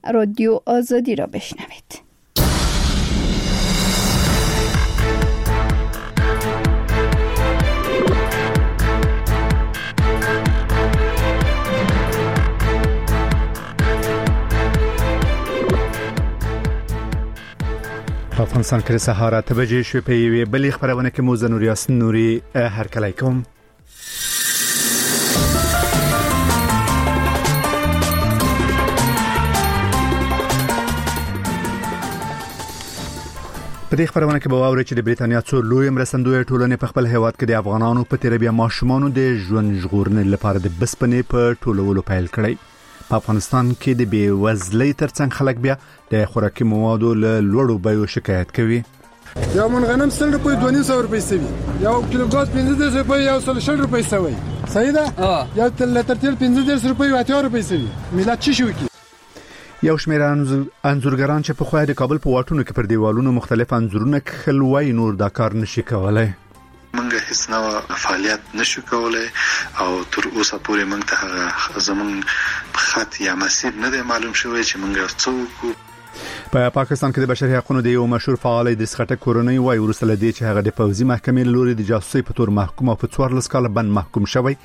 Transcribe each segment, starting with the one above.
رادیو آزادی را بشنوید. افغانستان کې سهار 8 بجې شوې په یوې بلې خبرونه کې مو زنور یاسین نوري هرکلی کوم. په دې خبرونه کې به واورئ چې د بریتانیا څو لوی مرستندوی ټولنې په خپل هیواد کې د افغانانو په تیر بیا ماشومانو د ژوند ژغورنې لپاره د بسپنې په ټولولو پیل کړی. په افغانستان کې د بیوزلۍ ترڅنګ خلک بیا د خوراکي موادو له لوړو بیو شکایت کوي. یو من غنم 100 روپۍ 200 روپۍ سوي، یو کیلو ګاز 15 روپۍ یو 100 روپۍ سوي. صحیح ده؟ یو لتر تیل 15 روپۍ 80 روپۍ سوي. ملت چی شو کی؟ یو شمېر انځورګران چې په خو د کابل په واټونو کې پر دیوالونو مختلف انځورونه کښلوي نور دا کار نشي کولای. منګه هیڅ نو فعالیت نشو کولای او تر اوسه پورې موږ ته زمون خط یا مسیر نه دی معلوم شوی چې موږ څوک. په پاکستان کې د بشري حقوقو د یو مشهور فعال د سخټه کورنۍ وای ورسله دي چې هغه د پوځي محکمې لوري د جاسوسي په تور محکوم او په 14 کال بند محکوم شوی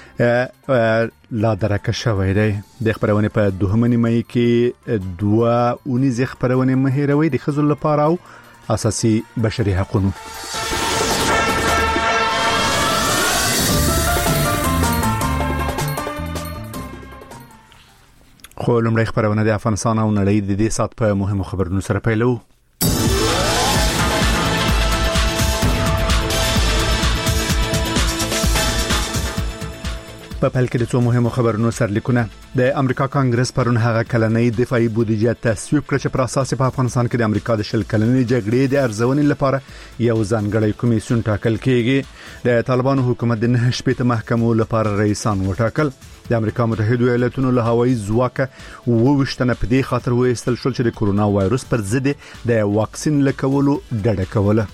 لا درکه شوی دی. د خبرونه په دوهمه نیمه کې 2 خبرونه مهیروي د خزل لپاره او اساسي بشري حقوقو. خو لمړی خبرونه د افغانستان او نړۍ د دې سات په مهمو خبرونو سره پیلو. په پیل کې د څو مهمو خبرونو سرلیکونه. د امریکا کانګرس پرون هغه کلنۍ دفاعي بودیجه تصویب کړ چې پر اساس په افغانستان کې د امریکا د شل کلنۍ جګړې د ارزونې لپاره یو ځانګړی کمیسیون ټاکل کیږي. د طالبانو حکومت د 9 محکمو لپاره رئیسان وټاکل. د امریکا متحده ایالاتونو له هوایي ځواک ووښتنه په دې خاطر وایستل شو چې د کورونا وایروس پر ضد د واکسین لکولو ډډه کوله.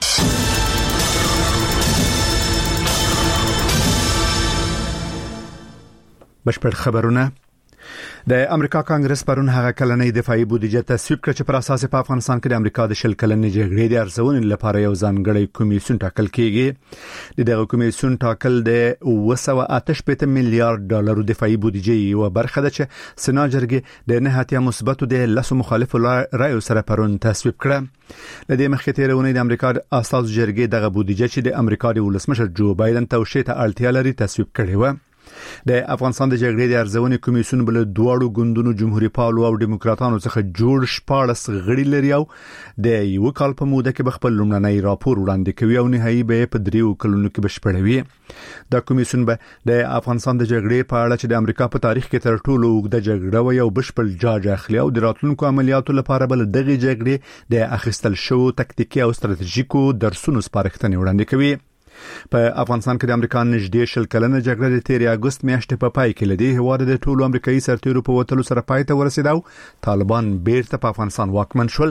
بشپړ خبرونه. د امریکا کانګرس پرون هغه کلنۍ دفاعي بودیجه تصویب کړ چې پر اساس په افغانستان کې د امریکا د شل کلنۍ جګړې د ارزونې لپاره یو ځانګړی کمیسیون ټاکل کیږي. دغه کمیسیون ټاکل د 288 میلیارډ ډالر دفاعي بودیجه یو برخه ده چې سنا جرګې د نهایت مثبتو د لاسو مخالفو رایو سره پرون تصویب کړه. لدې مخکې تیرونه د امریکا اساس جرګې دغه بودیجه چې د امریکا د ولسمشر جو بایدن توشیح ته اړتیا لري تصویب کړې و. د افغانستان د جګړې د ارزونې کمیسیون بل دوه ګوندونو جمهوریت پالو او دیموکراتانو څخه جوړ 14 غړي لري او د یو کال په موده کې خپل لومړنی راپور وړاندې کوي او نهایي به په 3 کلونو کې بشپړوي. دا کمیسیون به د افغانستان د جګړې په اړه چې د امریکا په تاریخ کې تر ټولو اوږده جګړه و یو بشپړ جاج اخلي او د راتلونکو عملیاتو لپاره بل دغه جګړې د اخیستل شو تکتیکي او ستراتیژیکو درسونو سپارښتنې وړاندې کوي. په افغانستان کې د امریکا نږدې شل کلنه جګړه د 13 اگست میاشتې په پای کې لدی هواد د ټولو امریکایي سرتیرو په وټلو سره پای ته ورسید او طالبان بیرته په افغانستان واکمن شول.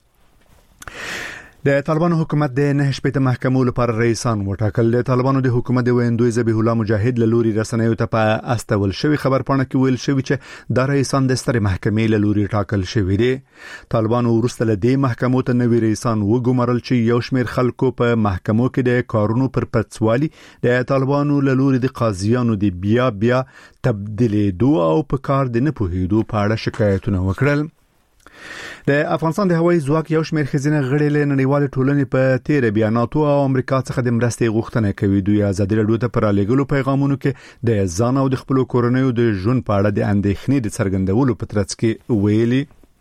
د طالبانو حکومت د 9 محکمو لپاره رئیسان وټاکل. د طالبانو د حکومت د ویندوی ذبیح الله مجاهد له لوري رسنیو ته په استول شوی خبر پاڼه کې ویل شوی چې د رئیسان د ستر محکمې له لوري ټاکل شوی دي. طالبانو ورسته له دې محکمو ته نوی رئیسان وګمارل چې یو شمېر خلکو په محکمو کې د کارونو پر پڅوالي د طالبانو له لوري د قاضیانو د بیا تبدیلېدو او په کار د نه پوهېدو په اړه شکایتونه وکړل. د افغانستان د هوایي ځواک یو شمېر خزینه غړي له نړیوال ټولنې په تیر بیاناتو او امریکا څخه د مرستې غوښتنه کوي. دوی ازادي راډیو ته پر لګولو پیغامونو کې د ځان او د خپل کورنیو د ژوند په اړه د اندېښنې د څرګندولو په ترڅ کې ویلي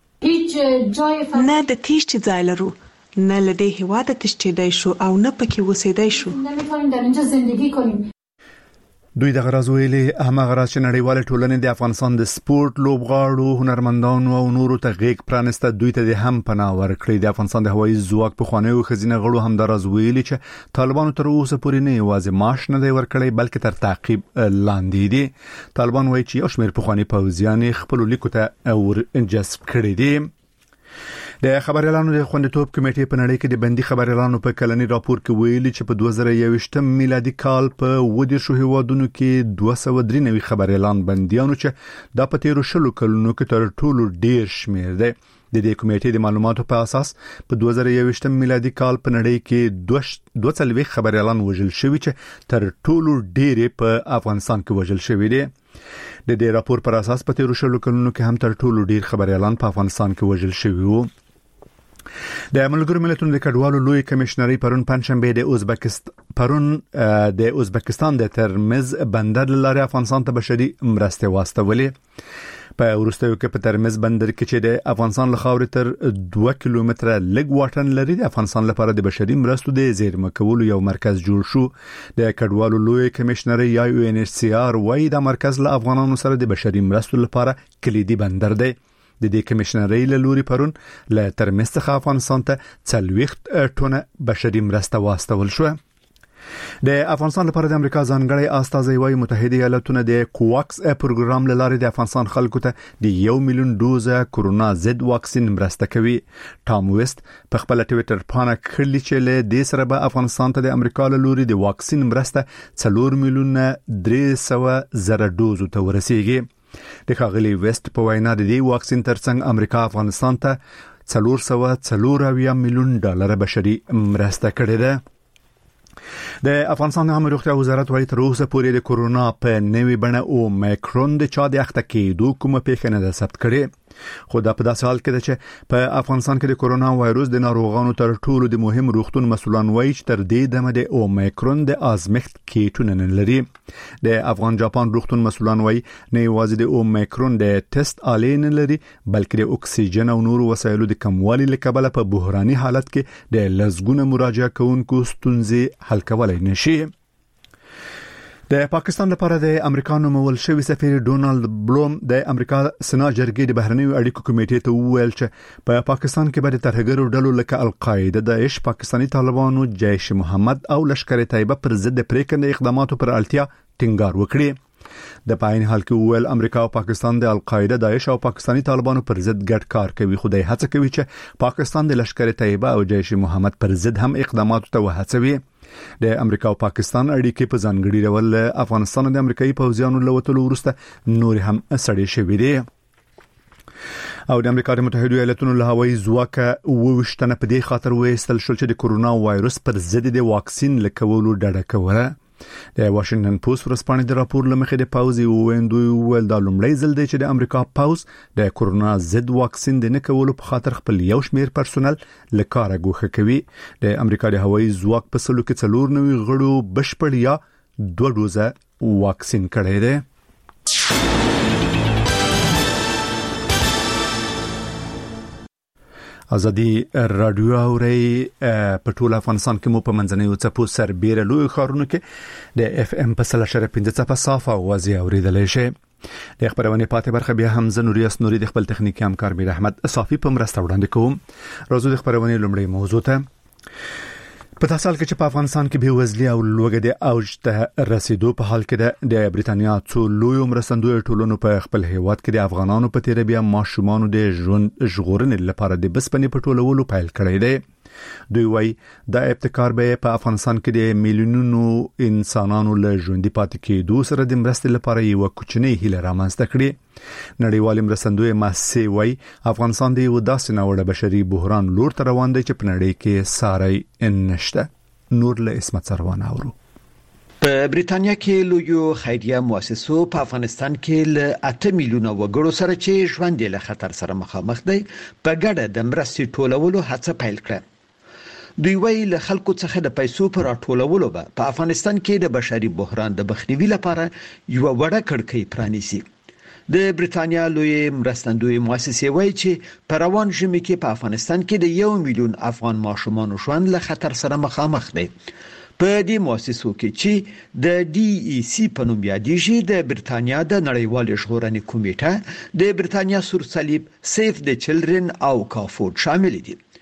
نه د تیشت ځای لرو، نه له دې هیواده تشتیدای شو او نه پکې وسیدای شو. نمی‌تونیم در اینجا زندگی کنیم. دوی د غراز ویلي همغه راز چې نړیوال ټولنې د افغانستان د سپورت لوبغاړو هنرمندانو او نورو ته غیږ پرانسته دوی ته د هم پناه ورکړي. د افغانستان د هوایي ځواک په خوانیو خزینه غړو هم د راز ویلي چې طالبانو تر اوسه پورې نه یوازې معاش نه دی ورکړی بلکې تر تعقیب لاندې دي. طالبان وایي چې یو شمېر په خواني پوځیان خپل لیکو ته اور جذب کړي دي. د خبريالانو د خوندیتوب کمیټې په نړۍ کې د بندي خبريالانو په کلنی راپور کې ویلي چې په 2021 میلادي کال په ودی شو هیوادونو کې 293 خبريالان بنديانو چې د پتیرو شلو کلونو کې تر ټولو ډیر شمیر دی. د دې کمیټې د معلوماتو په اساس په 2021 میلادي کال په نړۍ کې 240 خبريالان وژل شوي چې تر ټولو ډیر په افغانستان کې وژل شوي دي. د دې راپور پر اساس په تیرو شلو کلونو کې هم تر ټولو ډیر خبريالان په افغانستان کې وژل شوي وو. د ملګرو ملتونو د کډوالو لوی کمشنري پرون پنځشنبه د ازبکستان د ترمز بندر لارې افغانستان ته بشري مرستې واستولې. په ورستیو کې په ترمز بندر کې چې د افغانستان له خاورې تر 2 کیلومتره لږ واټن لري د افغانستان لپاره د بشري مرستو د زیرمه کولو یو مرکز جوړ شو. د کډوالو لوی کمشنري یا UNHCR وايي د مرکز له افغانانو سره د بشري مرستو لپاره کلیدي بندر دی. د دې کمشنري له لوري پرون له ترمز څخه افغانستان ته 40 ټنه بشري مرسته واستول شو. د افغانستان لپاره د امریکا ځانګړی استازی وايي متحده ایالاتونه د کوواکس پروګرام لاره د افغانستان خلکو ته د 1 میلیون دوزه کورونا ضد واکسین مرسته کوي. ټام ویست په خپل ټوئیټر باندې کړلی چې له دې سره به افغانستان ته د امریکا له لوري د واکسین مرسته 4 میلیون 300,000 دوزو ته ورسیږي. د ښاغلي ویست په وینا د دې واکسین ترڅنګ امریکا افغانستان ته 440 میلیون ډالر بشري مرسته کړې ده. د افغانستان عامه روغتیا وزارت وايي تر اوسه پورې د کورونا په نوې بڼه اومیکرون د چا د اخته کېدو کومه پیښه نه ده ثبت کړې. خو دا په داسې حال کې ده چې په افغانستان کې د کورونا وایروس د ناروغانو تر ټولو د مهم روغتون مسؤلان وايي چې تر دې دمه د اومیکرون د آزمایښت کیټونه نه لري. د افغان جاپان روغتون مسؤلان وايي نه یوازې د اومیکرون د ټیسټ آلې نه لري بلکې د اکسیجن او نورو وسایلو د کموالي لکبله په بحراني حالت کې د لزګونه مراجعه کوونکو ستونزې حل کولای نشي. د پاکستان لپاره د امریکا نومول شوی سفیر ډونالد بلوم د امریکا سنا جرګې د بهرنیو اړیکو کمیټې ته وویل چې په پاکستان کې به د ترهګرو ډلو لکه القاعده، داعش، پاکستاني طالبانو، جیش محمد او لشکر طیبه پر ضد پریکنده اقداماتو پر اړتیا ټینګار وکړي. د پاین حال کې وویل امریکا او پاکستان د القاعده، داعش او پاکستاني طالبانو پر ضد ګډ کار کوي، خو د هڅه کوي چې پاکستان د لشکر طیبه او جیش محمد پر ضد هم اقداماتو ته وهڅوي. د امریکا او پاکستان اړیکې په ځانګړي ډول افغانستان د امریکایي پوځیانو له وتلو وروسته نور هم سړې شوې دي. او د امریکا د متحده ایالاتونو له هوایي ځواکه 22 په دې خاطر وایستل شو چې د کورونا وایروس پر ضد د واکسین لکولو ډډه کوله. د واشنگټن پوسټ ورسپانې د راپور لمخې د پوځي ویندوی ول د لومړی ځل دی چې د امریکا پوځ د کورونا ضد واکسین د نه کولو په خاطر خپل یو شمیر پرسونل لکاره ګوښه کوي. د امریکا د هوایي ځواک په سلو کې 94 غړو بشپړ یا 2 ډوزه واکسین کړی دی. ازادي رادیو اوري په ټول افغانستان کې مو په منځنیو څپو سربېره لوی ښارونو کې د FM په 100.5 په صافه اوازې اوریدلای شي. د خبرونه پاتې برخه بیا هم زنوریاس نوري د خپل تخنیکی همکار میر احمد صافي په مرسته وړاندې کوم. راځو د خبرونه لومړی موضوع ته. په تاسو کې چې په افغانستان کې بېوزلي او لوږه د اوج ته رسیدو په حال کې د بریتانیا څو لوی مرستندوی ټولنو په خپل هیواد کې د افغانانو په تیر بیا ماشومان د ژوند ژغورنې لپاره د بسپنې په ټولولو پیل کړی دی. دوی وايي د ابتکار به په افغانستان کې د میلیونونو انسانانو له ژوند پاتې کېدو سره د مرستې لپاره یو کوچنی هیله رامنځته کړي. نړیوال مرستندوی مؤسسه وايي افغانستان د یو داسې ناوړه بشري بحران لور ته روان دی چې په نړۍ کې ساري نشته. نور له اسمت سروان اورو. په بریتانیا کې لویو خیریه مؤسسو په افغانستان کې له 8 میلیونه وګړو سره چې ژوند له خطر سره مخامخ دي په ګډه د مرستې ټولولو هڅه پیل کړه. دوی ویل له خلکو څخه د پیسو پر راټولولو په افغانستان کې د بشري بحران د مخنیوي لپاره یو وړه کړکۍ پرانیسي. د بریتانیا لوی مرستندوی مؤسسه وایي چې په روان ژمي کې په افغانستان کې د 1 میلیون افغان ماشومان ژوند له خطر سره مخامخ دي. په دې مؤسسو کې چې د DEC په نوم یادېږي د بریتانیا د نړیوال ژغورنې کمیټه، د بریتانیا سور صلیب، سیف د چلډرن او کافورد شامل دي.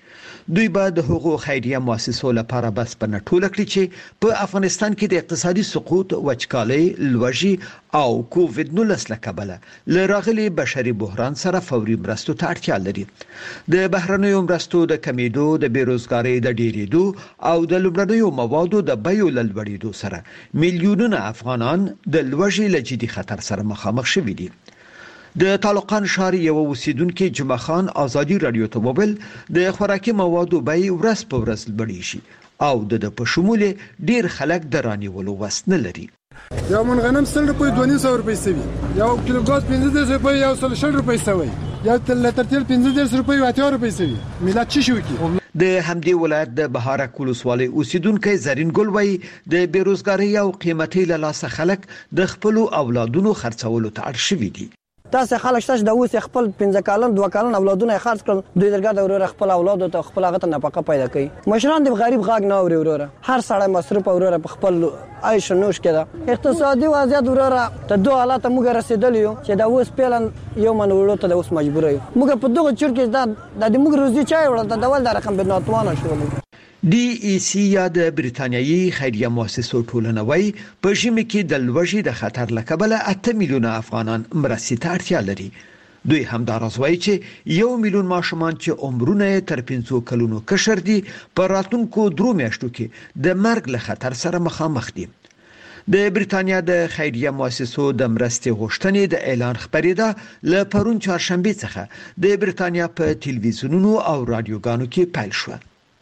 دوی به د حقوق خیریه مؤسسو لپاره بس په نټول کړی چې په افغانستان کې د اقتصادي سقوط، وچکالۍ، لوږې او کووډ-19 لکبله لراغلي بشري بحران سره فوري مرستو ته اړتیا لري. د بهرنیو مرستو د کمیدو، د بیروزګارۍ د ډیریدو او د لومړنیو موادو د بیو لوړېدو سره میلیونونه افغانان د لوږې له جدي خطر سره مخامخ شوي دي. د طالقان ښار یو اوسیدونکو جمعه خان ازادي رادیو ته وویل د خوراکي موادو بیې ورځ په ورځ لوړې شي او د په شمول ډیر خلک د رانیولو وس نه لري. یو من غنم 100 روپۍ 200 روپۍ سوي، یو کیلو ګاز 15 روپۍ، یو 100 روپۍ سوي، یو لتر تیل 15 روپۍ 80 روپۍ سوي. ملت چی شو کی؟ د همدې ولایت د بهارک ولسوالۍ اوسیدونکو زرین ګل وای د بیروزګاری او قیمتي له لاسه خلک د خپل اولادونو خرڅولو ته اړ شوي دي. تاسو خلک شته د اوس خپل 15 کلن 2 کلن اولادونه خرڅ کړل، دوی درګه د ورور خپل اولاد ته خپل هغه ته نفقه پیدا کوي. مشران د غریب غاګ نه اوري وروره، هر سړی مصرف وروره په خپل عيش نوش کړه. اقتصادي وضعیت وروره ته دوه حالات موږ رسیدلی یو چې د اوس پلان یو من ورو ته د اوس مجبور یو. موږ په دغه چور کې د موږ روزي چای وړل ته ډول د رقم بناتوانه شو. ډي ای سی یا د بریتانیایي خیریه مؤسسو ټولنه وای په ژمي کې د لوږې د خطر لکبله 8 میلیونه افغانان مرستې ته اړتیا لري. دوی همداراز وایي چې 1 میلیون ماشومان چې عمرونه تر 5 کلونو کشر دي په راتلونکو 3 میاشتو کې د مرګ له خطر سره مخامخ دي. د بریتانیا د خیریه مؤسسو د مرستې غوښتنې د اعلان خبرېده ل پرون چهارشنبه څخه د بریتانیا په تلویزیونونو او رادیوګانو کې پیل شو.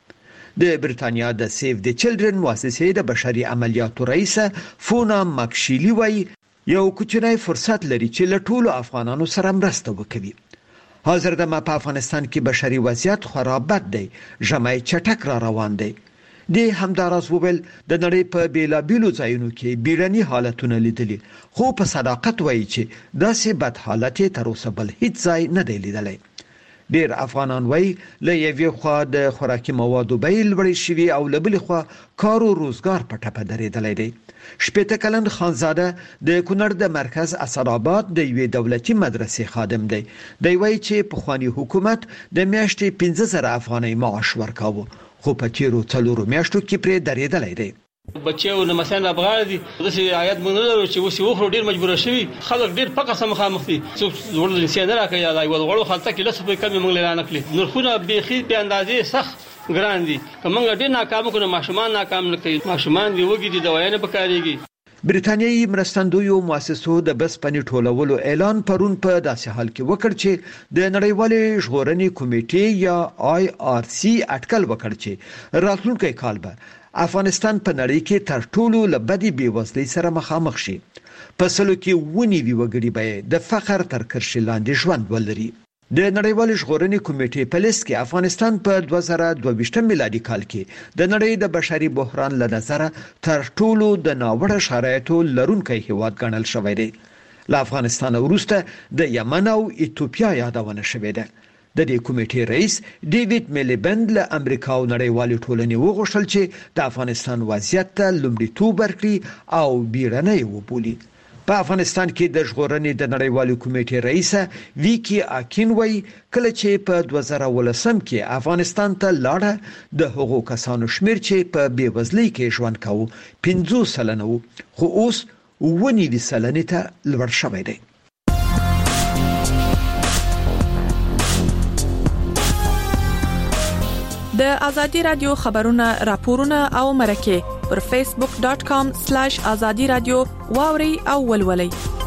د بریتانیا د سیف د چلډرن مؤسسې د بشري عملیاتو رئیس فونا ماکشیلی وای یو کوچنی فرصت لري چې له ټولو افغانانو سره مرسته وکړي. حاضر د په افغانستان کې بشري وضعیت خراب بد دی، ژمی چټک را روان دی. د همداراز وویل د نړۍ په بیلابیلو ځایونو کې بیړني حالتونه لیدلي، خو په صداقت وایي چې داسې بد حالت تر اوسه بل هیڅ ځای نه دی لیدلی. ډیر افغانان وای له یوې خوا د خوراکي موادو بیې لوړې شوي او له بلې خوا کار او روزګار په ټپه درېدلی دی. 18 کلن خانزاده د کونړ د مرکز اسداباد د یوې دولتي مدرسې خادم دی. دی وایي چې پخوانی حکومت د میاشتې 15,000 افغانۍ معاش ورکاوه، خو په تیرو 4 میاشتو کې پرې درېدلی دی. بچیو نه مثلا افغان دي دغه آیات مونږ نه لرو چې وسی وخرو ډیر مجبور شوي خلک ډیر پکه سم مخامخ دي څو ورل انسان راکې یا لای ولغړو خلک کې لسه په کمی مونږ لرانه کړی نرخونه بيخي په اندازې سخت ګران دي کومه ډیر ناکام کو ماشومان ناکام نه کوي ماشومان دی وګي دي دوايانه بکاريږي. بریتانیایي مرستندویو مؤسسو د بسپنې ټولولو اعلان پرون په داسې حال کې وکړ چې د نړیوالې ژغورنې کمیټې یا آی آر سی اټکل وکړ چې راتلونکي کال به افغانستان په نړۍ کې تر ټولو لبدي بیوزلۍ سره مخامخ شي. په سلو کې ونی وګړي به د فقر تر کرښې لاندې ژوند ولري. د نړیوال ژغورنې کمیټې په لیست کې افغانستان په 2022 میلادي کال کې د نړۍ د بشري بحران له نظره تر ټولو د ناوړه شرایطو لرونکی هیواد ګڼل شوی دی. له افغانستان وروسته د یمن او ایتوپیا یادونه شوې ده. د دې کمیټې رئیس ډیوډ میلیبند له امریکا او نړیوالې ټولنې وغوښتل چې د افغانستان وضعیت ته لومړیتوب ورکړي او بیړنۍ وبولي. په افغانستان کې د ژغورنې د نړیوالې کمیټې رئیس ویکی اکین وای کله چې په 2013 کې افغانستان ته لاړه د هغو کسانو شمیر چې په بیوزلۍ کې ژوند کاوه 50% خو اوس 90% ته لوړ شوی دی. د ازادي رادیو خبرونه راپورونه او مرکه پر facebook.com/azadi radio واوري او ولولي.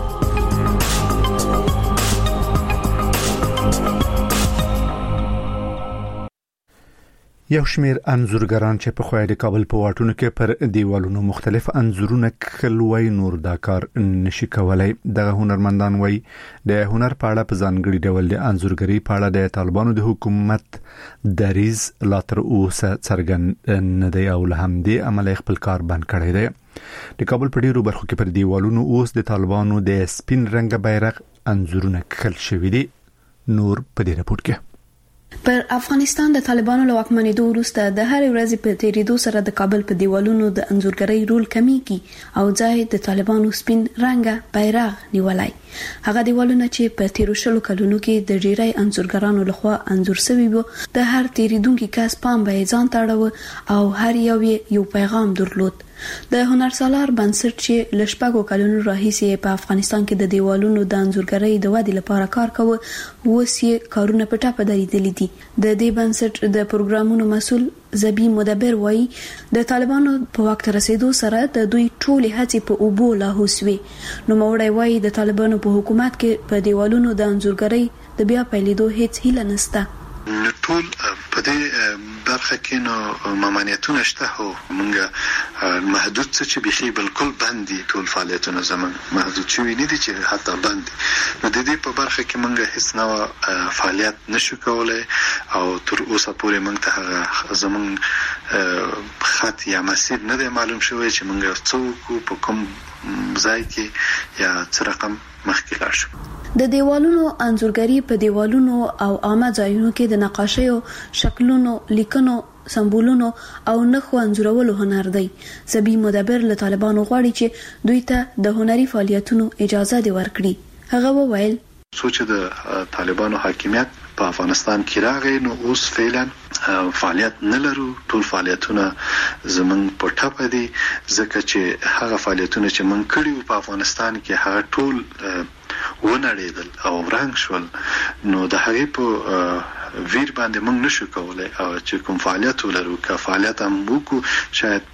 یو شمیر انځورګران چې په خوای د کابل په واټونو کې پر دیوالونو مختلف انځورونه کلوي نور دا کار نشي کولای. د هنرمندان وای د هنر په اړه په ځانګړي ډول د انځورګری په اړه د طالبانو د حکومت دریز لا تر اوسه څرګند نه دی او له همدې عمل خپل کار بند کړی دی. د کابل په ډیرو برخو کې پر دیوالونو اوس د طالبانو د سپین رنګ بیرغ انځورونه کل شوی دي. نور په دې راپور کې پر افغانستان د طالبانو له واکمنېدو وروسته د هر ورځې په تیریدو سره د کابل په دیوالونو د انځورګرۍ رول کمیږي او ځای د طالبانو سپین رنګه بیرغ نیولای. هغه دیوالونه چې په تیرو شلو کلونو کې د ډیری انځورګرانو لخوا انځور شوي وو د هر تیریدونکو کس پام به ځان تاړو او هر یو پیغام درلود. د هنرسالار بنسټ چې لشپاګو کلونو راهیسې په افغانستان کې د دیوالونو د انځورګرۍ د ودې لپاره کار کوي اوس یې کارونه په ټاپه درېدلي دي. د دې بنسټ د پروګرامونو مسؤل زبی مدبر وایي د طالبانو په وخت رسیدو سره د دوی ټولې هڅې په اوبو لاهو سوې. نو موړی وایي د طالبانو په حکومت کې په دیوالونو د انځورګرۍ د بیا پیلېدو هیڅ هیله نشته. ټول په دې برخه کې نو ممانعتونه شته هو مونږه محدود څه چې بيخي بالکل باندې ټول فعالیتونه زمون محدود شوی نه دي چې حتی باندې نو د دې په برخه کې مونږه هیڅ نو فعالیت نشو کولای او تر اوسه پورې مونږ ته زمون خط یا مسیر نه دی معلوم شوی چې مونږه څوک په کوم ځای کې یا څه رقم مخکې لاړ شو. د دیوالونو انځورګری په دیوالونو او عامه ځایونو کې د نقاشیو، شکلونو، لیکنو، سمبولونو او نښو انځورولو هنر دی. زبی مدبر له طالبانو غواړي چې دوی ته د هنري فعالیتونو اجازه دی ورکړي. هغه وویل سوچ د طالبانو حاکمیت په افغانستان کې راغی نو اوس فعلا فعالیت نه لرو. ټول فعالیتونه زمون په ټاپه دي ځکه چې هغه فعالیتونه چې من کړیو په افغانستان کې هغه ټول ونړیدل او ورنګ شول. نو د هغې په ویر باندې موږ نشو کولای او چې کوم فعالیت ولرو که فعالیت هم وکړو شاید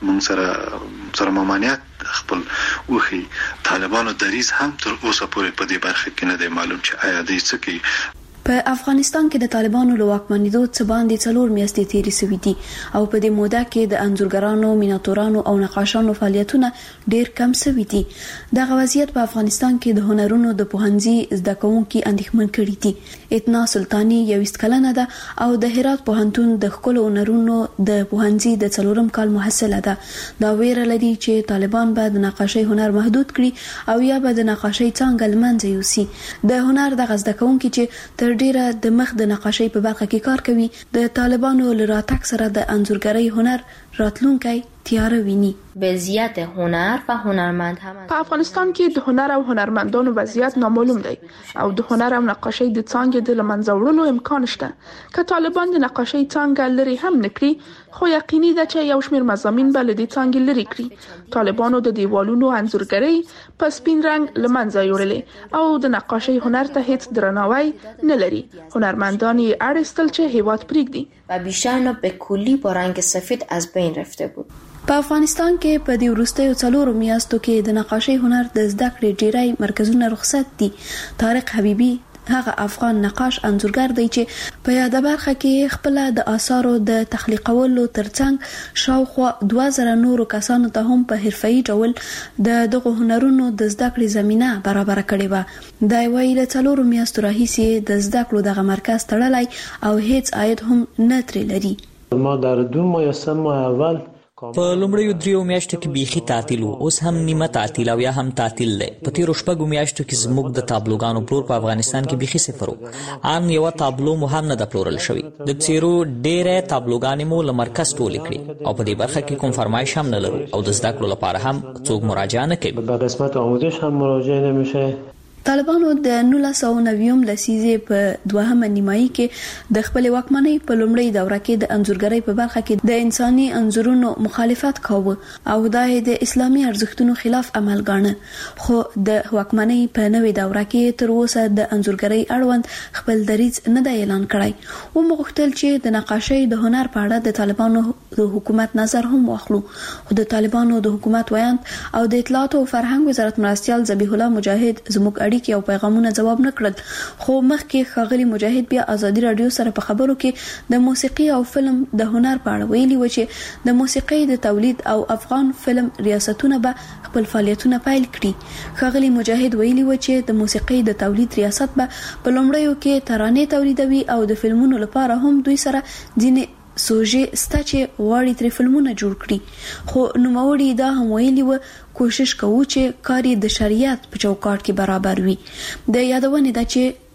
موږ سره ممانعت خپل وخی. طالبانو دریز هم تر اوسه پورې په دې برخه کې نه دی معلوم چې آیا دوی څه کوي. په افغانستان کې د طالبانو له واکمنېدو څخه باندې 4 میاشتې تیرې شوې دي او په دې موده کې د انځورګرانو، میناتورانو او نقاشانو فعالیتونه ډېر کم شوي دي. دغه وضعیت په افغانستان کې د هنرونو د پوهنځي زده کوونکي اندېښمن کړي دي. اتنا سلطانی 21 کلنه ده او د هرات پوهنتون د ښکلو هنرونو د پوهنځي د 4م کال محصله ده. دا ویره لري چې طالبان به د نقاشۍ هنر محدود کړي او یا به د نقاشۍ څانګه له منځه یوسي. د هنر دغه زده کوونکي چې ډیره د مخ د نقاشۍ په برخه کې کار کوي د طالبانو له راتګ سره د انځورګرۍ هنر راتلونکی تیاره ویني. وضعیت هنر و هنرمند هم په افغانستان کې د هنر او هنرمندانو وضعیت نامعلوم دی او د هنر او نقاشۍ د څانګې د لمنځه وړلو امکان شته. که طالبان د نقاشۍ څانګه لري هم نکړي خو یقیني ده چې یو شمېر مضامین به له دې څانګې لري کړي. طالبانو د دیوالونو انځورګرۍ په سپین رنګ لمنځه یوړلې او د نقاشۍ هنر ته هیڅ درناوی نه لري. هنرمندان یې اړ ایستل چې هیواد پرېږدي و بیشتر به کلی با رنگ سفید از بین رفته بود. په افغانستان کې په دې وروستیو 4 میاشتو کې د نقاشۍ هنر د زده کړې ډیری مرکزونه رخصت دي. طارق حبیبی هغه افغان نقاش انځورګر دی چې په یاده برخه کې خپل د آثارو د تخلیقولو ترڅنګ شاوخوا 2000 نورو کسانو ته هم په حرفه‌ای ډول دغه هنرونو د زده کړې زمينه برابر کړې و. دا ویل له 4 میاشتو راهیسې د زده کړو دغه مرکز تړلای او هیڅ عاید هم نه ترې لري. ما در 2 ماه یا 3 ماه اول په لومړیو 3 میاشتو کې بیخي تعطیل وو، اوس هم نیمه تعطیل او یا هم تعطیل دی. په تیرو 6 میاشتو کې زموږ د تابلوګانو پلور په افغانستان کې بیخي صفر وو. ان یو تابلو مو هم نه د پلورل شوی. د څیرو ډېره تابلوګانې مو له مرکز ټولې کړې او په دې برخه کې کوم فرمایش هم نه لرو او د زده کړو لپاره هم څوک مراجعه نه کوي. به قسمت آموزش هم مراجعه نمیشه. طالبانو د 1990 لسیزې په دوهمه نیمایي کې د خپل واکمنۍ په لومړۍ دوره کې د انځورګرۍ په برخه کې د انساني انځورونو مخالفت کاوه او دا د اسلامي ارزښتونو خلاف عمل ګاڼه. خو د واکمنۍ په نوې دوره کې تر اوسه د انځورګرۍ اړوند خپل دریځ نه دی اعلان کړی. او مغوښتل چې د نقاشۍ د هنر په اړه د طالبانو د حکومت نظر هم واخلو. خو د طالبانو د حکومت ویاند او د اطلاعات او فرهنګ وزارت مرستيال ذبیح الله مجاهد زموږ اړیکې او پیغامونه جواب نه کړل. خو مخکې ښاغلي مجاهد بیا ازادي رادیو سره په خبرو کې د موسیقي او فلم د هنر په اړه ویلي و چې د موسیقي د تولید او افغان فلم ریاستونه به خپل فعالیتونه پیل کړي. ښاغلي مجاهد ویلي و چې د موسیقي د تولید ریاست به په لومړیو کې ترانې تولیدوي او د فلمونو لپاره هم دوی سره ځینې سوژې ستا چې غواړي ترې فلمونه جوړ کړي. خو نوموړي دا هم ویلي و کوشش کوو چې کار د شریعت په چوکاټ کې برابر وي. د یادونې ده چې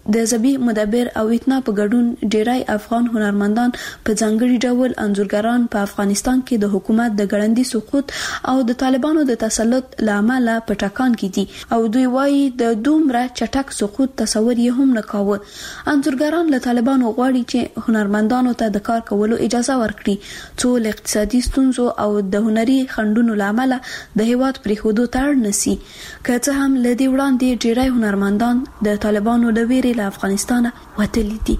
د زبی مدبر او اتنا په ګډون ډیری افغان هنرمندان په ځانګړي ډول انځورګران په افغانستان کې د حکومت د ګړندي سقوط او د طالبانو د تسلط لامل په ټاکان کې دي او دوی وايي د دومره چټک سقوط تصور یې هم نه کاوه. انځورګران له طالبانو غواړي چې هنرمندانو ته د کار کولو اجازه ورکړي څو له اقتصادي ستونزو او د هنري خنډونو لامل د هیواد پریښودو ته اړ نسی. که څه هم له دې وړاندې ډیری هنرمندان د طالبانو له ویرې له افغانستانه وتلي دي.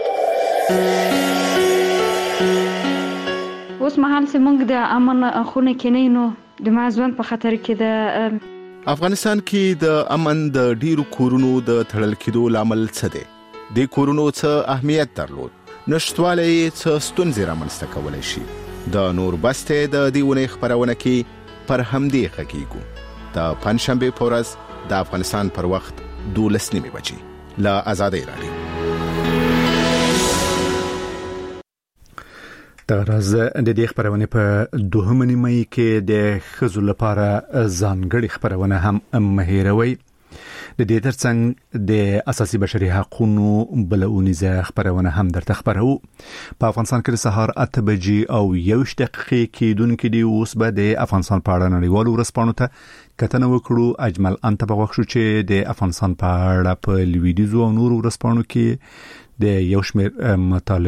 اوس مهال زموږ د امن خونه کې نه نو د مازون په خطر کې د افغانستان کې د امن د ډیرو کورونو د تړل کېدو لامل څه دی؟ د کورونو څه اهمیت درلود؟ نشټواله یې څه ستونزې رامنځته کولای شي؟ د نور بسته د دیونه خبرونه کې پر همدې غږیږو. د پنځشنبه په ورځ د افغانستان پر وخت 12 بجې لا آزادۍ راډیو. د راز د دې خبرونه په 2 مې کې د خزو لپاره ځانګړي خبرونه هم مهیروي. د دې ترڅنګ د اساسي بشري حقوقو بلونیزه خبرونه هم درته خبرو. په افغانستان کې د سهار 8 بجې او 1 دقیقې کې دونکو دی اوس به د افغانستان په اړه نړیوالو ورسپانو ته کتنه وکړو. اجمل انت په وخت چې د افغانستان په اړه په لویدیزو او نورو ورسپانو کې د یو شمېر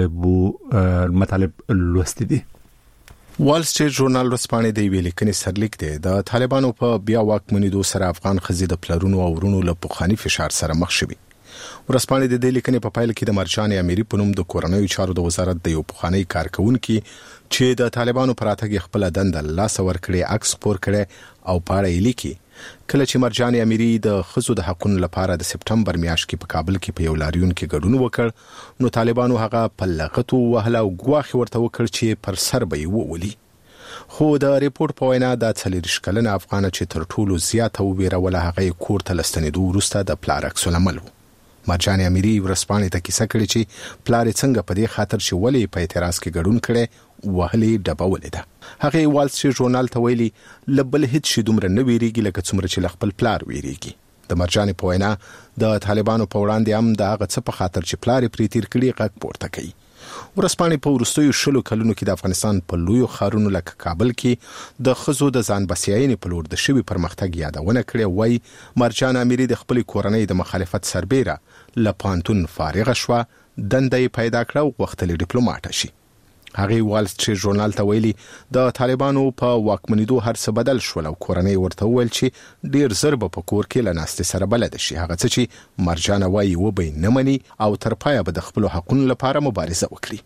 مطالب لوستي دي. وال سټریټ ژورنال ورسپانې د ویلي کني سرلیک دی د طالبانو په بیا واکمنېدو سره افغان خزي د پلرونو او ورونو له پخوانی فشار سره مخ شوي. ورسپانې د دې لیکنې په پایله کې د مرجان اميري په نوم د کورنیو چارو د وزارت د یو پخوانی کارکونکو چې د طالبانو پر اتګ خپل دند لاس ور کړی عکس خپور کړي او پاړه یې لیکي. کله چې مرجان اميري د خزو د حقوقو لپاره د سپټمبر میاشت کې په کابل کې په یو لاریون کې ګډون وکړ نو طالبانو هغه په لغتو وهله او ګواخ ورته وکړ چې پر سر به یې وولي. خو د ریپورت په وینا د 40 کلن افغان چې تر ټولو زیاته ویروله هغه کور ته لستنېدو وروسته د پلار عکس العمل. مرجان اميري ورسپانې ته کیسه کړې چې پلار څنګه په دې خاطر چې ولې په اعتراض کې ګډون کړي وهلې ډبولې ده. هغه وال سټریټ ژورنال ته ویلي لبل هیڅ شي دومره نه ویریږي لکه څومره چې خپل پلار ویریږي. د مرجان په وینا د طالبانو په وړاندې هم د هغه څه په خاطر چې پلار پرې تیر کړي غږ پورته کوي. ورسپانې په وروستیو 10 کلونو کې د افغانستان په لویو ښارونو لکه کابل کې د خزو د ځان بسیاینې په لور د شوی پرمختګ یادونه کړې. وای مرجان اميري د خپل کورنۍ د مخالفت سربېره لپانتون فارغ شوه دندې پیدا کړه او وختلې ډیپلوماټ شي. هغه وال سټریټ ژورنال ته ویلي د طالبانو په واکمنېدو هر څه بدل شول او کورنۍ ورته ویل چې ډیر ضرب په کور کې لناستي سره بلد شي. هغه څه چې مرجان وایي و به نه مني او تر پایه به د خپل حقوقو لپاره مبارزه وکړي.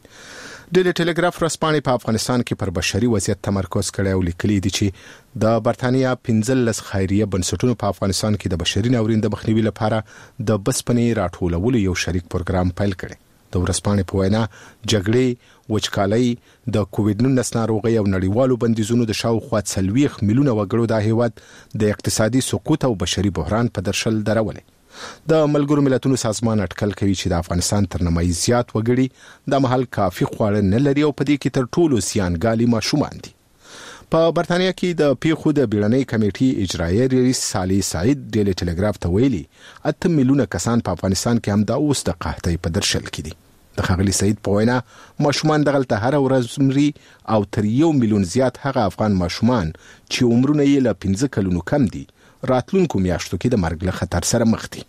ډیلی ټلګراف رسپانې په افغانستان کې پر بشري وضعیت تمرکز کړی او لیکلي دي چې د برتانیا 15 خیریه بنسټونو په افغانستان کې د بشري ناورین د مخنیوي لپاره د بسپنې راټولولو یو شریک پروګرام پیل کړی. د ورسپانې په وینا جګړې وچکالۍ د کووډ-19 ناروغي او نړیوالو بندیزونو د شاوخوا 40 میلیونه وګړو د هیواد د اقتصادي سقوط او بشري بحران په درشل درولې. د ملګرو ملتونو سازمان اټکل کوي چې د افغانستان تر نیمایي زیات وګړي د محل کافي خواړه نه لري او په دې کې تر ټولو زیانګالي ماشومان دي. په برتانیا کې د پیښو د بیړنۍ کمیټې اجرایي رئیس صالح سعید ډیلی ټلګراف ته ویلي 8 میلیونه کسان په افغانستان کې هم د اوس د قحطۍ په درشل کې دي. د خغلی سعید په وینا ماشومان دغلته هر ورځ مري او تر 1 میلیون زیات هغه افغان ماشومان چې عمرونه یې له 15 کلونو کم دي راتلونکو میاشتو کې د مرګ له خطر سره مخ دي.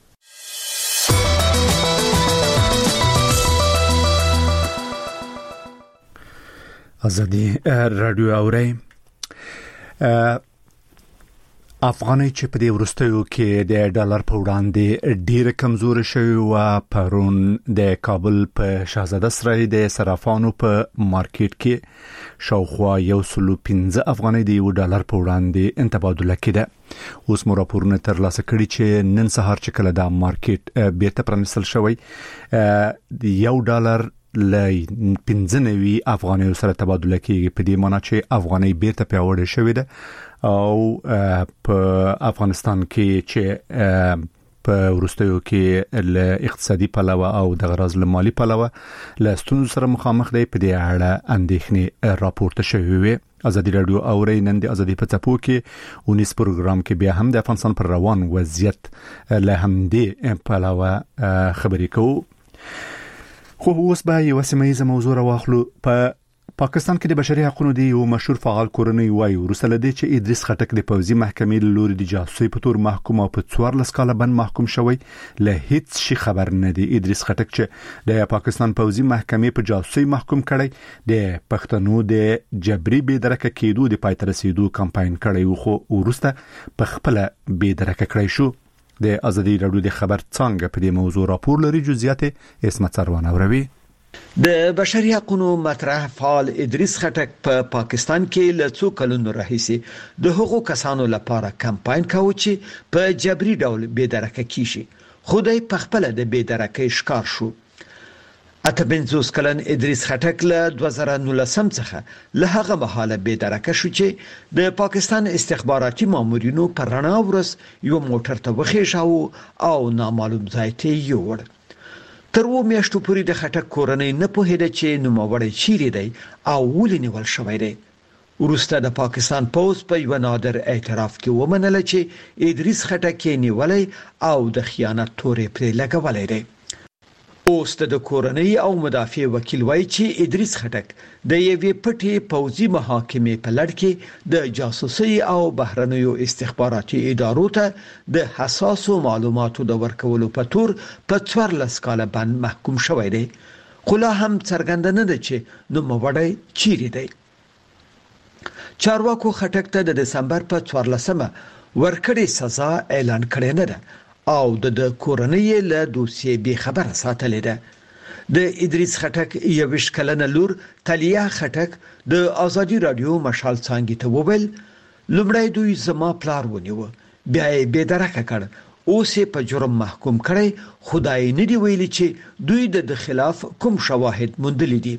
ازادي رادیو اوري افغاني چې په دې ورستیو کې د ډالر په وړاندې ډیره کمزوري شوی او پرون د کابل په شاهزاده سرای د صرافانو په مارکیټ کې شاوخوا 115 افغاني د ډالر په وړاندې تبادله کېده. اوس مو راپورونه ترلاسه کړي چې نن سهار چې کله د مارکیټ بیرته پرانیستل شوی د $1 ل 15 افغاني سره تبادله کېږي. په دې معنی چې افغاني بیرته پیاوړې شوې ده او په افغانستان کې چې په وروستیو کې له اقتصادي پلوه او د غراض له مالی پلوه له ستونزو سره مخامخ دی. په دې اړه اندېښنې راپورته شوې وي. ازادي رادیو اوري نن د ازادي په څپو کې 19 پروګرام کې بیا هم د افغانستان پر روان وضعیت له همدې پلوه خبرې کوو. خو اوس به یو سیمه موضوع راوخلو. په پاکستان کې د بشري حقوقو دی یو مشهور فعال کورنۍ وایي وروسته لدی چې ادریس خټک د پوځي محکمې لوري د جاسوسي په تور محکوم او په 14 کاله بند محکوم شوی له هیڅ شي خبر نه دی. ادریس خټک چې د پاکستان پوځي محکمې په جاسوسي محکوم کړي د پښتنو د جبري بېدرکه کېدو د پای ته رسیدو کمپاین کړی خو وروسته په خپل بېدرکه کړی شو. د ازادي رادیو د خبر څنګه په دې موضوع راپور لري. جزئیات اسمت سروان اوروي. د بشري حقوقو مطرح فعال ادریس خټک په پاکستان کې له څو کلونو راهیسې د هغو کسانو لپاره کمپاین کاوه چې په جبري ډول بېدرکه کیږي. خدای په خپل د بېدرکۍ ښکار شو. 58 کلن ادریس خټک له 2019 څخه له هغه مهاله بېدرکه شو چې د پاکستان استخباراتي مامورینو پر رڼا ورځ یو موټر ته وخېژاوه او نامعلوم ځای ته یوړ. تر و میاشتو پورې د خټک کورنۍ نه پوهېده چې نوموړی چیرې دی او ولې نیول شوی دی. وروسته د پاکستان پوز په یو نادر اعتراف کې ومنله چې ادریس خټک یې نیولی او د خیانت تورې پرې لګولی دی. اوس د کورنۍ او مدافع وکیل وایي چې ادریس خټک د یوې پټې پوځي محاکمې په لړ کې د جاسوسي او بهرنیو استخباراتي ادارو ته د حساسو معلوماتو د ورکولو په تور په 14 کاله بند محکوم شوی دی. خو لا هم څرګنده نه ده چې نوموړی چیرې دی. چارواکو خټک ته د دسمبر په 14مه ورکړې سزا اعلان کړې نه ده او د کورنۍ له دوسیې به خبره ساتلې ده. د ادریس خټک 21 کلنه لور تلیه خټک د ازادي رادیو مشال څنګه ته وویل لومړی دوی زما پلار ونیو بیا یې بېدرکه کړ اوس یې په جرم محکوم کړی. خدای نه دی ویلي چې دوی د خلاف کوم شواهد موندلي دي.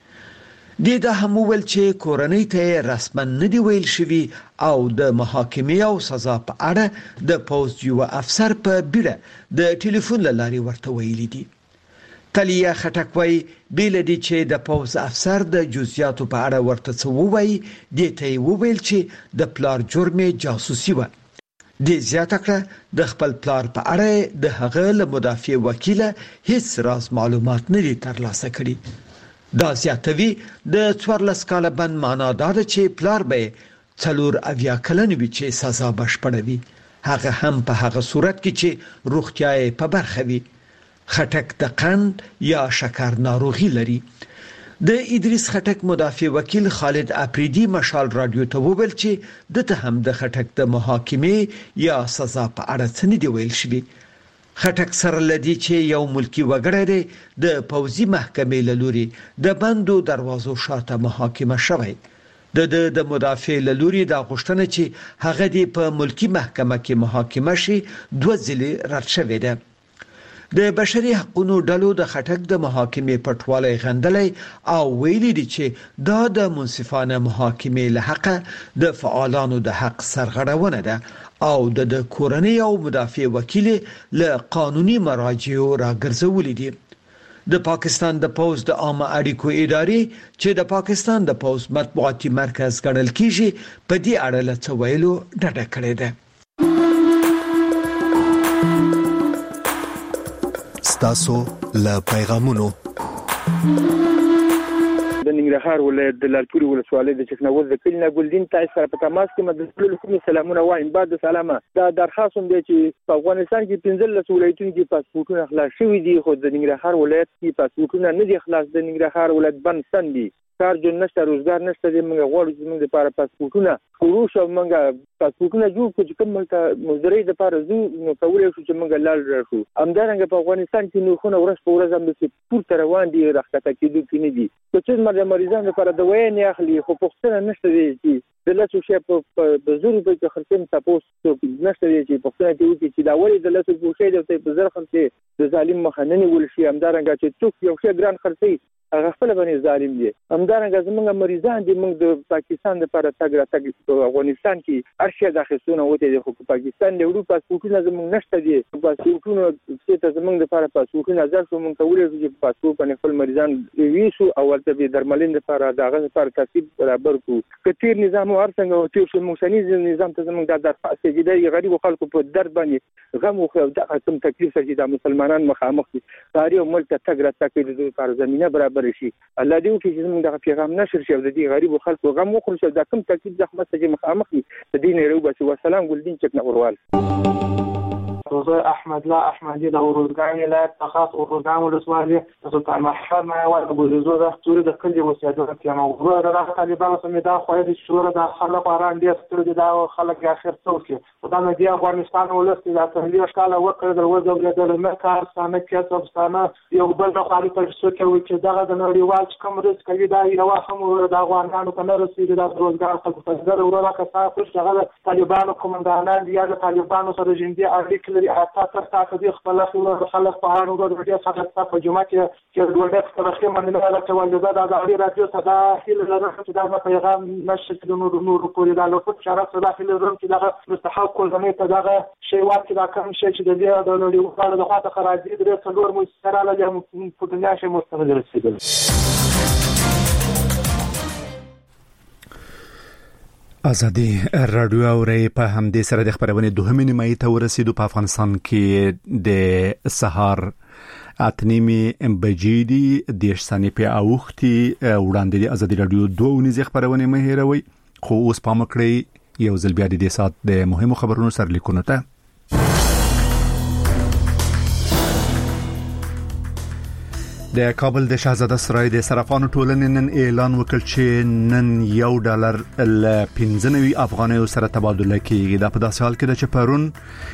د هم ویل چې کورنۍ ته رسما نه دی ویل شوی او د محاکمې او سزا په اړه د پوز یو افسر په بیړه د ټلیفون لاري ورته ویلي دي. تلیه خټک وایي بیل دي چې د پوز افسر د جزئیاتو په اړه ورته څه ووایي د ته ویل چې د پلار جرم جاسوسي و. د زیاته کړه د خپل پلار په اړه د هغه له مدافع وکیل هیڅ راز معلومات نه دي ترلاسه کړي. دا زیاتوي د 14 کاله بند معنا دا ده چې پلار به 4 کلن وي چې سزا بشپړوي، هغه هم په هغه صورت کې چې روغتیا یې په برخه وي. خټک د قند یا شکر ناروغي لري. د ادریس خټک مدافع وکیل خالد اپریدي مشال رادیو ته وویل چې دته هم د خټک د محاکمې یا سزا په اړه څه نه دی ویل شوی. خټک سره لدی چې یو ملکی وګړی دی د پوځي محکمې له لوري د بندو دروازو شاته محاکمه شوی. د مدافع له لوري د غوښتنه چې هغه دی په ملکی محکمه کې محاکمه شي 2 ځله رد شوی ده. د بشري حقوقو ډلو د خټک د محاکمې پټوالی غندلی او ویلي دي چې دا د منصفانه محاکمې له حق د فعالانو د حق سرغړونه ده او د کورنۍ او مدافع وکیل له قانوني مراجعو راګرځولې دي. د پاکستان د پوز د عامه اړیکو ادارې چې د پاکستان د پوز مطبوعاتي مرکز ګڼل کیږي په دې اړه له څه ویلو ډډه کړې ده. تاسو له پیغامونو د ننګرهار ولایت د لالپوري ولسوالۍ د چکنوز د کلي نه ګلدین تاسو سره په تماس کې مدد کوم سلامونه وایم. بعد سلامه دا درخواست هم دی چې په افغانستان کې 15 ولایتونو کې پاسپورتونه خلاص شوي دي خو د ننګرهار ولایت کې پاسپورتونه نه دي خلاص. د ننګرهار ولایت بند دي، کار جون نشته، روزګار نشته. د موږ غواړو چې موږ لپاره پاسپورتونه شروع شو، موږ پاسپورتونه جوړ کړو چې کوم ته مزدوري لپاره زو نو کولای شو چې موږ لاړ شو. همدارنګه په افغانستان کې نو خو ورځ په ورځ هم د پورته روان دي، راخته کېدو کې نه دي. چې مریضان لپاره دوايي نه اخلي خو پوښتنه نشته دی چې د لاسو شی په زورو په خرڅم تاسو نشته دی چې پوښتنه کوي چې دا ولې د لاسو شی د په زر خرڅي د ظالم مخننه ول شي. همدارنګه چې څوک یو شی ګران خرڅي هغه خپل باندې ظالم دي. همدارنګه زموږ مریضان دي، موږ د پاکستان لپاره تګ راتګ په افغانستان کې ارشیا د خصونه وته دي، خو پاکستان له وړو پاسپورتونه زموږ نشته دي. پاسپورتونه چې زموږ لپاره پاسپورتونه ځکه موږ کولای شو چې پاسپورت باندې خپل مریضان ویسو او ورته به درملین لپاره دغه لپاره ترتیب برابر کو. کثیر نظام ورڅنګ او تیر شو موږ نظام ته زموږ د درخواست دي د غریب خلکو په درد باندې غم او د کوم تکلیف چې د مسلمانان مخامخ دي تاریخ ملک ته تګ راتګ د لپاره زمينه برابر شي. الله دې وکړي چې زموږ د پیغام نشر شي او د دې غریب خلکو غم وخوري چې د کوم تکلیف زخمه چې مخامخ دي د دین روبه والسلام ګلدین چک نوروال. روزه احمد لا احمدی د ورزګان ولایت تخصص ورزګان ولسوالۍ سلطان محمد ما وای ابو زوده توري د کلی وسیادو کې موضوع د طالبانو سمدا خوې د شورا د خلک اړان دي ستر دي دا خلک اخر څوک خدای نه دی افغانستان ولست د تحلیل ښکاله وکړ د وځو د مکار سانه کې صبستانه یو بل د خالي پر څوک چې دغه د نړیوال کوم رس کوي دا یو هم د افغانانو په نړۍ کې د روزګار خلکو په ځای ورته کسا خوش دغه طالبانو کومندانان دي یا د طالبانو سره جندي اړیکې حتی تر تاسو د خپل خلک په اړه د ډېر څه په جمعه کې د ډوډۍ په ترخه باندې نه راځي د اړې راځي صدا هیله لرم چې دا پیغام نشي د نور پورې د لوکو شرف صدا هیله لرم چې دا مستحق کول نه ته دا شی واکې دا کوم شی چې د دې د نړیوالو د خاطر خراجي د څلور مو سره له په دنیا شي مستند رسیدل. ازادي رادیو اوري په همدې سره د خبرونه دوهمه نیمه ته ورسېدو. په افغانستان کې د سهار اتنیمي بجې دي د شسانې په اوختي وړاندې د ازادي رادیو دوه ونیزه خبرونه مه هېروي. خو اوس پام کړئ یو ځل بیا د دې سات د مهمو خبرونو سره لیکونه ته. د کابل د شاهزاده سرای د صرافانو ټولنې نن اعلان وکړ چې نن $1 ل 15 افغانیو سره تبادله کیږي. دا په داسې حال کې چې پرون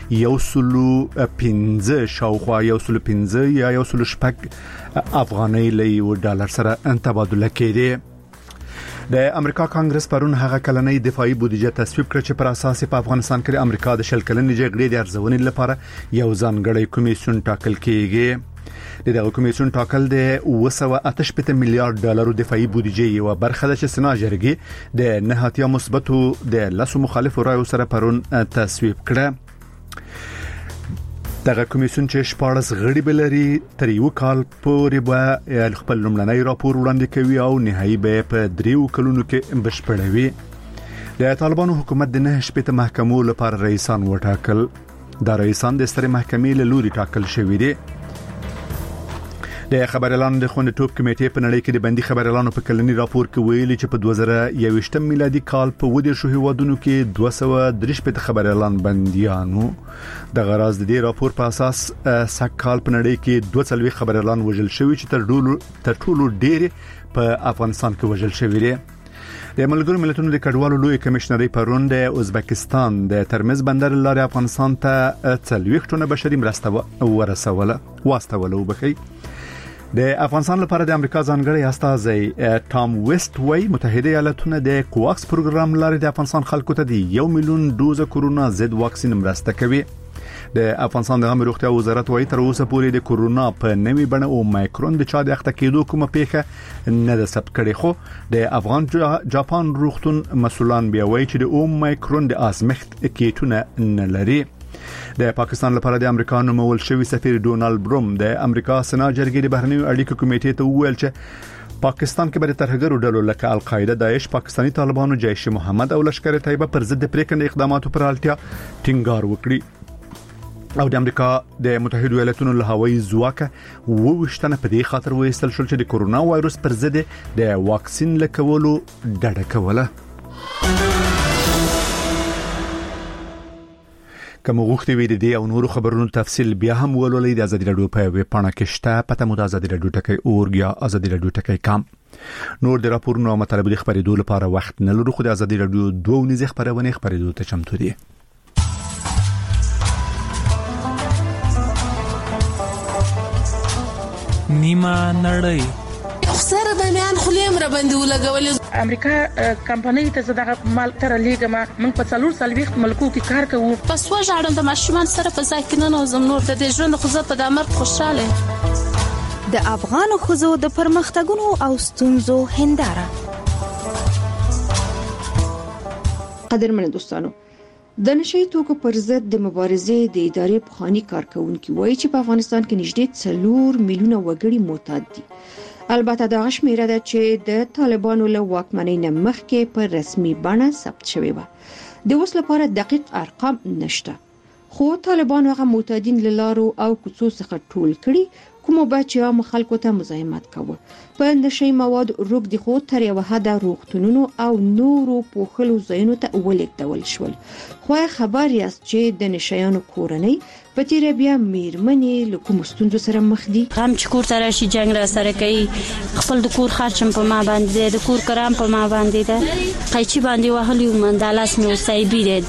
115 شاوخوا 115 یا 116 افغاني ل $1 سره تبادله کېده. د امریکا کانګرس پرون هغه کلنۍ دفاعي بودیجه تصویب کړ چې پر اساس په افغانستان کې د امریکا د شل کلنې جګړې د ارزونې لپاره یو ځانګړی کمیسیون ټاکل کیږي. دغه کمیسیون ټاکل د $288 میلیارډ دفاعي بودیجه یو برخه د سنا جرګې د نهاتیا مثبتو د لاسو مخالفو رایو سره پرون تصویب کړه. دغه کمیسیون چې 14 غړي بلري تر یو کال پورې به خپل لومړنی راپور وړاندې کوي او نهایي به په 3 کلونو کې بشپړوي. د طالبانو حکومت د 9 محکمو لپاره رئیسان وټاکل. دا رئیسان د سترې محکمې له لوري ټاکل شوي دي. د خبر اعلان د خوند ټوپ کمیټې په نړۍ کې د بندي خبر اعلان په کلنی راپور کې ویلي چې په 2021 میلادي کال په ودې شو هیوادونو کې 230 خبر اعلان بنديانو. د غراز د دې راپور په اساس سکهال په نړۍ کې 240 خبر اعلان وژل شوی چې تر ټولو ډېر په افغانستان کې وژل شوی دی. د ملګرو ملتونو د کډوالو لوی کمشنري پرون د ازبکستان د ترمز بندر لارې افغانستان ته 40 ټنه بشري مرسته واستوله وبخي. د افغانستان لپاره د امریکا ځانګړی استازی ټام ویسټ وای متحده ایالاتونه د کوواکس پروګرام لارې د افغانستان خلکو ته د 1 میلیون دوز کرونا ضد واکسین مرسته کوي. د افغانستان د عامه روغتیا وزارت وایي تر اوسه پورې د کرونا په نوې بڼه او مایکرون د چا د اخته کېدو کومه پیښه نه ده ثبت کړې. خو د افغان جاپان روغتون مسولان بیا وایي چې د مایکرون د ازمخت کیټونه نه لري. د پاکستان لپاره د امریکا نومول شوی سفیر ډونالد بروم د امریکا سنا جرګې د بهرنیو اړیکو کمیټې ته وویل چې پاکستان کې به ترهګرو ډلو لکه القاعده، داعش، پاکستانی طالبانو، جیش محمد او لشکر طیبه پر ضد پریکنده اقداماتو پر اړتیا ټینګار وکړي. او د امریکا د متحده ایالاتونو له هوایي ځواکه 22 په دې خاطر وایستل شول چې د کورونا وایروس پر ضد د واکسین لکولو ډډه کوله. کوم غوښتي وي د دې او نورو خبرونو تفصیل بیا هم ولولئ د ازادي رادیو په ویب پاڼه کې شته. پته مو د ازادي رادیو ټکی اورګ یا ازادي رادیو ټکی کام. نور د راپورونو او مطالبه د خبرېدو لپاره وخت نه لرو، خو د ازادي رادیو 2 نيزه خبرونه خبرېدو ته چمتو دي. نیمه نړۍ سره د میان خلیم را باندې ولګولې. امریکا کمپنۍ ته زداغه مال تر لیګما موږ په 440 ملکو کې کار کوو. پس وژاړم د ماشومان سره په ځای کې نه نوزم نور د دې ژوند خو زه په دمر خوشاله. د افغان ښځو د پرمختګونو او ستونزو هنداره. قدرمن دوستانو، د نشئی توکو پر ضد د مبارزې د ادارې پخوانی کارکونکي وایي چې په افغانستان کې نږدې 4 میلیونه وګړي معتاد دي. البته دا شمیره ده چې د طالبانو له واکمنۍ نه مخکې په رسمي بڼه ثبت شوې و. د اوس لپاره دقیق ارقام نشته، خو طالبانو هغه معتادین له لارو او کوڅو څخه ټول کړي کومو بچي عام خلکو ته مزاحمت کاوه. په نشئی مواد روږدي خو تر یو حده روغتونونو او نورو پوښلو ځایونو ته ولېږدول شول. خو خبر یاست چې د نشایانو کورنۍ په تیر بیا میرمنې له کوم ستونزو سره مخ دي؟ هم چې کور ته راشي جنگ را سره کوي، خپل د کور خرچم په ما باندې ده، د کور کرام په ما باندې ده، قیچي باندې وهلی وم، د لاس مې وسایبي ده.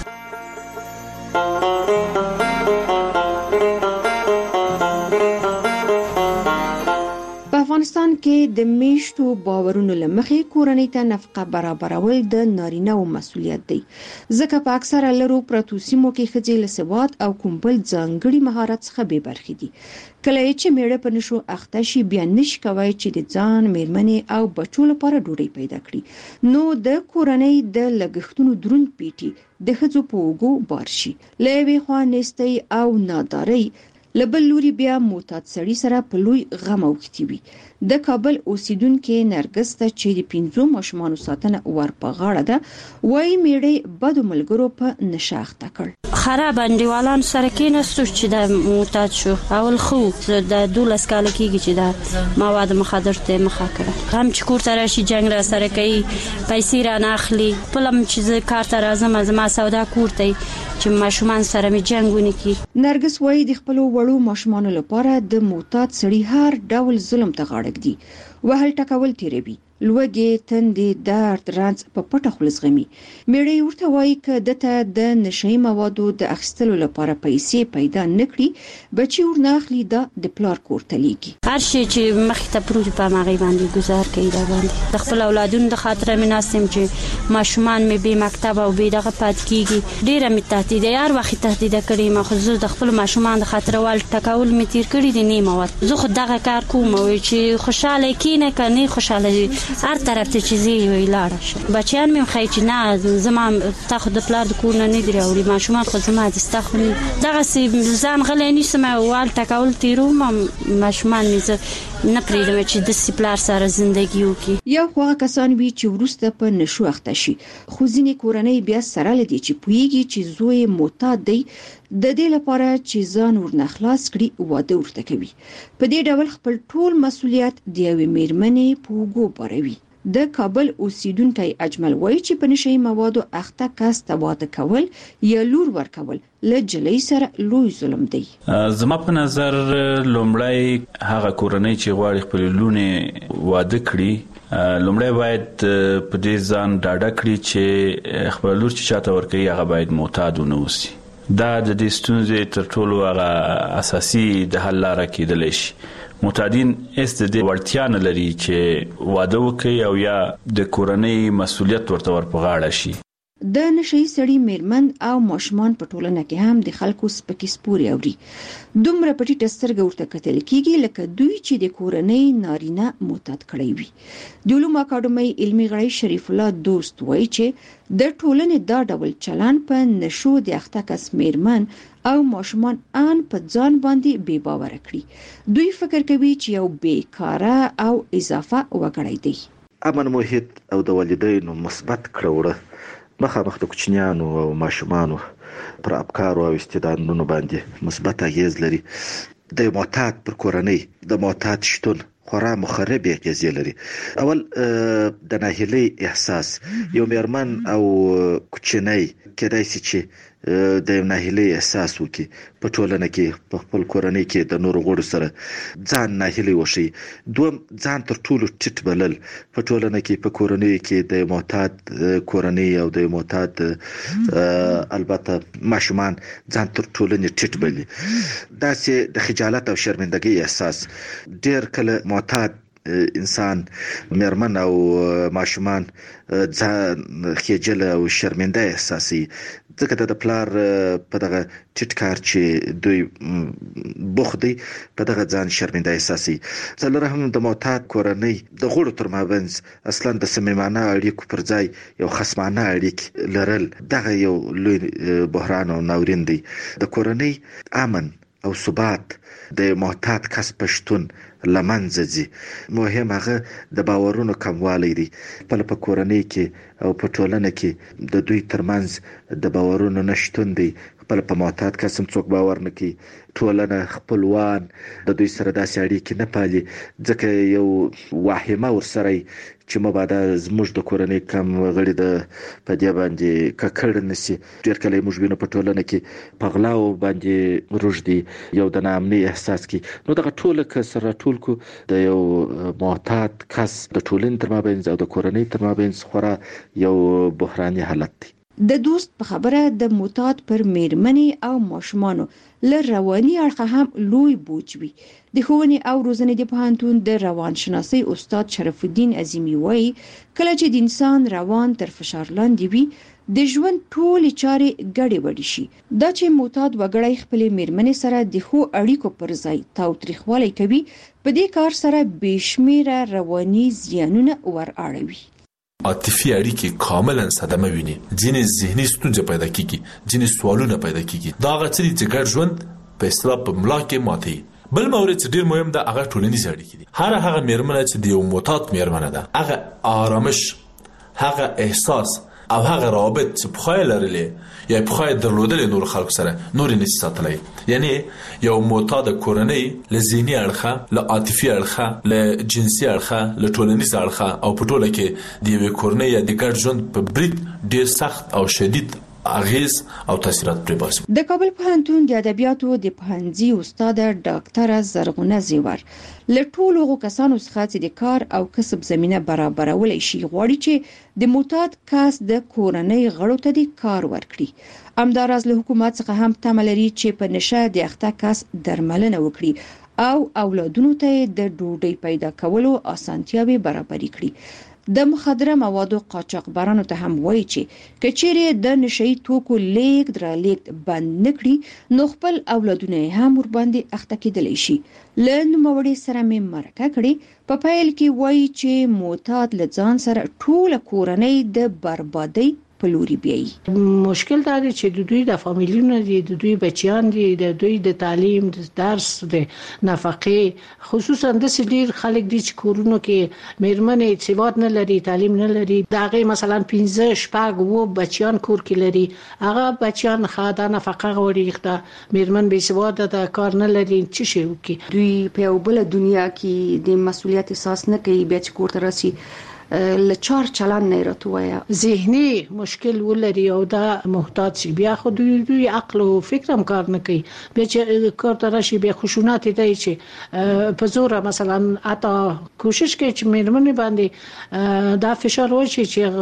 په افغانستان کې د میشتو باورونو لمخې کورنۍ ته نفقه برابرول د نارینه او مسولیت دی، ځکه په اکثره لرو پرتو سیمو کې ښځې له سواد او کوم بل ځانګړي مهارت څخه بې برخې دي. کله چې میړه په نشو اخته شي بیا نشي کوي چې د ځان، میرمنې او بچو لپاره ډوډۍ پیدا کړي، نو د کورنۍ د لګښتونو دروند پیټي د ښځو په اوږو بار شي. له یوې خوا نیستۍ او نادارۍ، له بل لوري بیا معتاد سړي سره په لوی غم اوښتي وي. د کابل اوسیدونکو نرګس ته چې د 5 ماشومانو ساتنه ور په غاړه ده، وایي میړه بدو ملګرو په نشه اخته کړ. خراب انډیوالان سره کې نستو چې د معتاد شو، اول خو د 12 کال کېږي چې د مواد مخدر ته مخه کړه. هم چې کور ته راشي جنگ را سره کوي، پیسې را ناخلي، پلم چې کار ته راځم زما سودا کور ته چې ماشومان سره می جنگونه کی. نرګس وایي د خپل وړو ماشومانو لپاره د معتاد سړي هر ډول ظلم ته غاړه ږدي، وهل ټکول تیروي، لوږې، تندې، درد، رنځ په پټه خپل زغمي. میړه ورته وایي که دته د نشئی موادو د اخیستلو لپاره پیسې پیدا نکړي، بچي ورناخلي دا د پلار کور ته لیږي. هر شي چې مخې ته پروت په ماغي باندې گزار کوي، دا باندې د خپل اولادونو د خاطر مې ناسم چې ماشومان مې به مکتب او به دغه پات کیږي. ډیره مې تهدید هر وخت تهدید کړي، ما خو زه د خپل ماشومان د خاطر وال ټکاول مې تیر کړي دي. نه مواد زه خو دغه کار کوم چې خوشاله کینه کني، خوشاله هر طرف ته چیزی ویلاړ شي. بچیان مې خای چې نه زما تاخد د پلار د کور نه نه دی راوړي، ماشومان خو زما د استخو دغه سي ځان غلې نشم وال ټکاول تیرو ماشومان مې نه پریدم چې د سپلار سره ژوندۍ وکي. یو خو کسان وی چې ورسته په نشو اخته شي، خو ځینې کورنۍ بیا سره لدی چې پویږي چې زوی معتاد دی، د دې لپاره چې ځان ورنخلاص کړي واده ورته کوي. په دې ډول خپل ټول مسولیت د یوې میرمنې په اوږو باروي. د کابل اوسیدونکو اجمل وایي چې په نشئی موادو اخته کس ته واده کول یا لور ورکول له جلۍ سره لوی ظلم دی. زما په نظر لومړی هغه کورنۍ چې غواړي خپل لونه واده کړي، لومړی باید په دې ځان ډاډه کړي چې خپل لور چې چاته ورکړي هغه باید معتاد ونه اوسي. دا د دې ستونزې تر ټولو هغه اساسي د حل لاره کېدلی شي. معتادین د دې وړتیا نه لري چې واده وکړي او یا د کورنۍ مسولیت ورته ور په غاړه شي. د نشئی سړي میرمن او ماشومان په ټولنه کې هم د خلکو سپکې سپورې اوري. دومره پټي ټسترګ ورته کتل کیږي لکه دوی چې د کورنۍ نارینه معتاد کړی وي. د علوم اکاډمۍ علمي غړی شریف الله دوست وایي چې د ټولنې دا ډول چلن په نشو د اخته کس میرمن او ماشومان ان په ځان باندې بې باور کړي. دوی فکر کوي چې یو بیکاره او اضافه وګړی دی. امن محیط او د والدینو مثبت کړوړه مخامخ د کوچنیانو او ماشومانو پر افکارو او استعدادونو باندې مثبت اغیز لري. د معتاد پر کورنۍ د معتاد شتون خورا مخربه اغیزې لري. اول د ناهیلۍ احساس، یو میرمن او کوچنی کېدای شي چې د ناهیلۍ احساس وکړي، په ټولنه کې په خپل کورنۍ کې د نورو غړو سره ځان ناهیلۍ وشي. دوم ځان تر ټولو ټیټ بلل، په ټولنه کې په کورنۍ کې د معتاد کورنۍ او د معتاد البته ماشومان ځان تر ټولنې ټیټ بلي. دا چې د خجالت او شرمندګۍ احساس، ډېر کله معتاد انسان مرمن او ماشومان ځان خجل او شرمنده احساسي ځکه د پلار په دغه چټکار چې دوی بوخدي په دغه ځان شرمنده احساسي څلور هم د معتاد کورنۍ د غړو ترمنځ اصلا د صمیمانه اړیکو پر ځای یو خصمانه اړیک لرل دغه یو لوی بحران او ناورین دی د کورنۍ امن او ثبات د معتاد کس پښتون لمنځه ځي مهم هغه د باورونو کموالی دی په کورنۍ کې او په ټولنه کې د دوی ترمنځ د باورونو نشټون دی په معتاد کس هم څوک باور نه کوي ټولنه خپلوان د دوی سره داسې اړیکې نه پالي ځکه یو واهمه ورسره چې مبادا زموږ د کورنۍ کم غړي د پدې باندې ککړ نسی ډیر کله موږ وینو په ټولنه کې پغلاو باندې روجدي یو د نامني احساس کې نو دغه ټول کسر ټول کو د یو معتاد کس د ټولنې ترمنځ او د کورنۍ ترمنځ خورا یو بحراني حالت دی د دوست په خبره د معتاد پر میرمنې او ماشومانو له رواني اړخه هم لوی بوج وي د ښوونې او روزنې د پوهنتون د روانشناسۍ استاد شرف الدین عظیمی وایي کله چې د انسان روان تر فشار لاندې وي د ژوند ټولې چارې ګډې وډې شي دا چې معتاد وګړی خپلې میرمنې سره د ښو اړیکو پر ځای تاوتریخوالی کوي په دې کار سره بېشمیره رواني زیانونه ور اړوي عاطفي اړیکې کاملا صدمه ویني ځینې ذهني ستونزې پیدا کیږي ځینې سوالونه پیدا کیږي دا هغه څه چې ګډ ژوند په اصطلاح په ملا کې ماتي بل مورد چې ډیر مهم ده هغه ټولنیز اړیکې دي هغه میرمنه چې د یو معتاد میرمنه ده هغه آرامش هغه احساس او هغه رابط چې په خایل لرلې یا په خایل درلودل نور خلق سره نور نه ساتلای یعنی یو معتاد کورنۍ له ذهني اړخه له عاطفي اړخه له جنسي اړخه له ټولنیز اړخه او په ټوله کې د یو کورنۍ یا د ګډ ژوند په برید ډیر سخت او شدید اغیز او تاثیرات پرې باسي د کابل پوهنتون د ادبیاتو د پوهنځي استاد ډاکټر زرغونه زیور له ټولو کسانو څخه چې د کار او کسب زمينه برابرول شي غواړي چې د معتاد کس د کورنۍ غړو ته د کار ورکړي همداراز له حکومت څخه هم تمه لري چې په نشه د اخته کس درملنه وکړي او اولادونو ته د ډوډۍ پیدا کولو اسانتیاوي برابر کړي د مخدره موادو قاچاقبرانو ته هم وایي چې کچېره د نشئی توکو لیک درا لیک بند نکړي نو خپل اولادونه هم ور باندې اخته کېدلی شي لن موړي سره مې مرکه کړي په پیل کې وایي چې معتاد لځان سره ټول کورنۍ د بربادۍ په لوري بیایي مشکل دا دی چې د دوی د فامیلونو دي د دوی بچیان دي د دوی د تعلیم د درس د نفقې خصوصا د سړي خلک دي چې کورونو کې میرمنې سواد نه لري تعلیم نه لري دا غي مثلا 15 شپږ وو بچیان کور کې لري هغه بچیان خاطر نفقه غوړي ښه میرمن به سواد د کار نه لري چې شي وکي دوی په بل دنیا کې د مسولیت احساس نه کوي بیا چې کور ته راسي لچار چلان نه راتویا ذهني مشکل ولري او دا محتاج شي بیا خو دوی عقل او فکر هم کار نه کوي بیا چې کار ته راشي بیا خشونت دی چې په زور مثلا اته کوشش کوي چې میرمنې باندې دا فشار وشي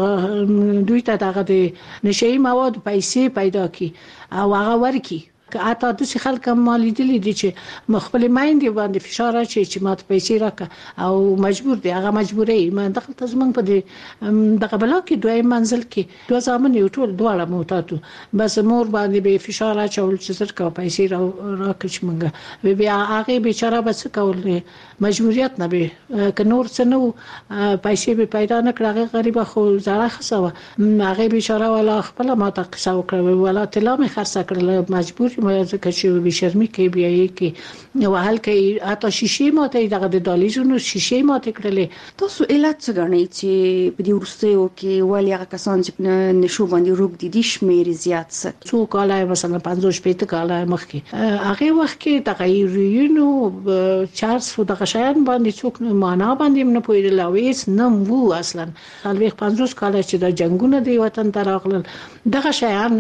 چې دوی ته دغه د نشئی مواد پیسې پیدا کی او هغه ورکی که اته د څه خلک مالی دي چې مخبل مایندې باندې فشار اچي چې ماته پیسې راکړه او مجبور دي هغه مجبورې ما دغه تزمن په دغه بلا کې دوی منزل کې دوه ځامن یو ټول دواړه موتاتو بس مور باندې به فشار اچول چې زړه پیسې راکړي مونږ بیا هغه بیچاره بس کول مجبوریت نه به ک نور څه نو پیسې به پیدا نه کړه غریب خو زړه خسوه هغه بیچاره ولا خپل ماته قصه وکړه ولا تلا مې خرڅ کړل مجبور ځکه چې به شرمې کې بیا یې کې نو حل کې اته شیشې ماته دغه د دالیزونو شیشې ماته کړلې تاسو علت څه غنئ چې په دې ورستیو کې ولی هغه کسان چې نشو باندې روغ دي شمیر زیات څه څو کاله مثلا 50 پېته کاله مخکې هغه وخت کې تغیرونو چارج خو دغه شیان باندې څوک معنا باندې نه پوهیدل او هیڅ نه وو اصلا خلک 50 کاله چې د جنگونو دی وطن ته راغلل دغه شیان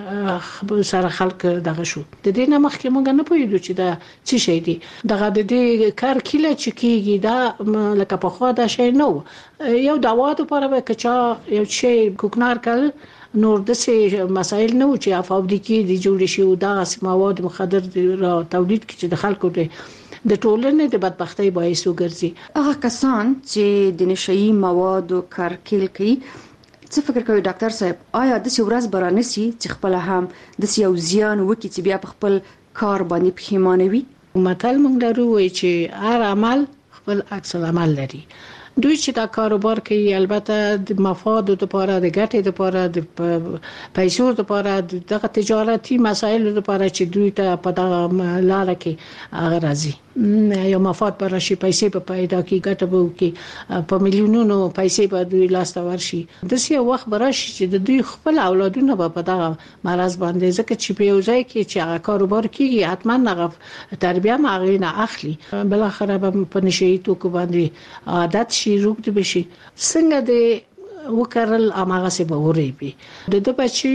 سره خلک دغه شو د دې نه مخکې مونږ نه پوهیدو چې دا څه شي دي دغه د دې کار کله چې کیږي دا لکه په خوا دا شی نو یو داوات لپاره به کچا یو شی کوکنار کړ نور د څه مسائل نه و چې افاوډي کې د جوړ شي او دا مواد مخدر را تولید کې چې د خلکو د د ټولنې د بدبختۍ باعث وګرځي. هغه کسان چې د نشئی موادو کارکیل کوي، څه فکر کوي ډاکټر صاحب، آیا د ورځ برانسي چې خپل هم د یو زیان وکړي چې بیا په خپل کار باندې پښیمانه وي؟ متل موږ لرو چې هر عمل خپل عکس العمل لري. دوی چې دا کاروبار کوي البته د مفاد لپاره، د ګټې لپاره، د پیسو لپاره، د تجارتي مسایلو لپاره چې دوی ته په دا لار کې راځي یو مفاد پر شي، پیسې په پیدا کې ګټه به وکړي، په میلیونونو پیسې به دوی لاس ته ورشي. د سی وخت براشي چې د دوی خپل اولادونه به په دا مرز باندې ځکه چې په یو ځای کې چې کاروبار کوي حتما هغه تربیه ماغینه اخلي، بل اخر به په نشئی توکو باندې عادت شي، روغ بشي. څنګه د وکړل اماغه سه به ورېبي د بچي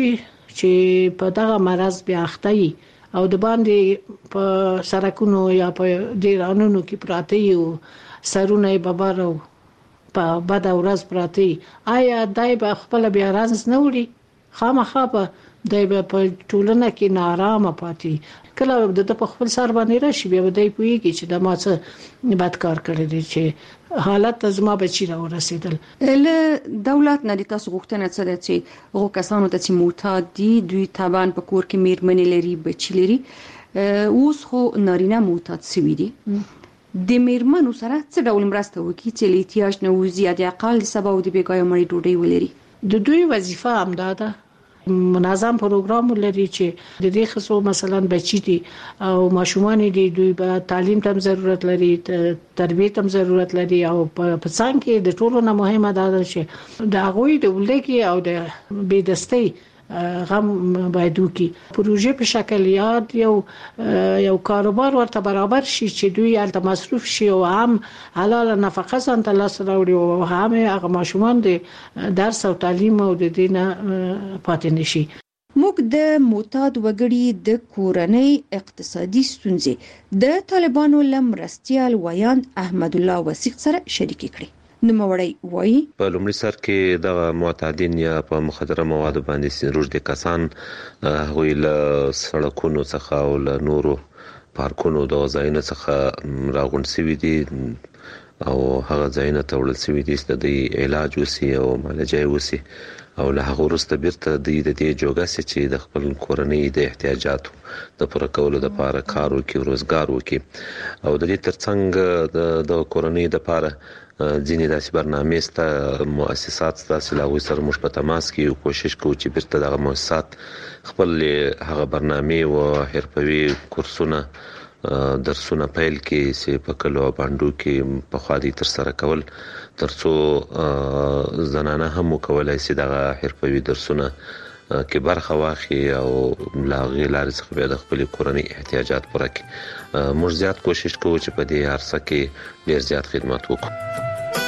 چې په دا مرز بیا اخته او د باندې په سرکونو یا په ډیرانونو کې پراته یو سرونه ببارو په بد ورځ پراته، آیا دای به خپل بیا رانس نه وړي؟ خامخا به دای به په ټولنه کې نارامه پاتې، کله د په خپل سر باندې راشي بیا دای پويږي چې د ماڅه بد کار کړی دی چې حالت زما بچی را ورسېدل. له دولت نه د تاسو غوښتنه څه ده چې هغه کسانو ته چې معتاد دي، دوی طبعا په کور کې میرمنې لري، بچی لري، اوس خو نارینه معتاد شوي دي، د میرمنو سره څه ډول مرسته وکړي چې له احتیاج نه وزي د اقل سبا او د بیګای مړی ډوډۍ ولري؟ د دوی وظیفه همدا ده، منظم پروګرام لري چې د دې خصو مثلا بچی دي او ماشومان دي، دوی به تعلیم ته ضرورت لري، تربیه ته ضرورت لري، او په څنګه کې د ټولو نه مهمه ده چې د هغوی د ولګي او د بيدستۍ غم باید وکي. پروژه په شکل یاد یو کاروبار ورته برابر شي چې دوی الته مصروف شي او هم حلال نفقه ځان ته لاس راوړي او هم هغه ماشومان د درس او تعلیم او د دینه پاتې نشي. موږ د معتاد وګړي د کورنۍ اقتصادي ستونزې د طالبانو لمرستيال ویان احمد الله وسیق سره شریک کړي. نوموړی وایي په لومړي سر کې د معتادین یا په مخدره موادو باندې روږدي کسان هغوی له سړکونو څخه او له نورو پارکونو د ځایونو څخه راغونډ شوي دي او هغه ځایونه ته وړل شوي دي چې د علاج وسی او معالجه وسی، او له هغه وروسته بیرته د دې جوګه چې د خپل کورنۍ د احتیاجاتو د پوره کولو لپاره کار وکړي، روزګار وکړي، او د دې ترڅنګ د کورنۍ لپاره ځینې داسې برنامې سته، مؤسسات سته چې له هغوی سره موږ په تماس کې کوشش کوو چې بیرته دغه مؤسسات خپل هغه برنامې او حرفوي کورسونه درسونه پیل کړي چې په کلو او باندو کې په خالي تر سره کول، ترڅو زنانه هم وکولای شي دغه حرفوي درسونه کې برخه واخلي او لاغي لارې څخه به د خپل کورنۍ احتیاجات پوره کړي. موږ زیات کوشش کوو چې په دې عرصه کې ډیر زیات خدمات وکړو.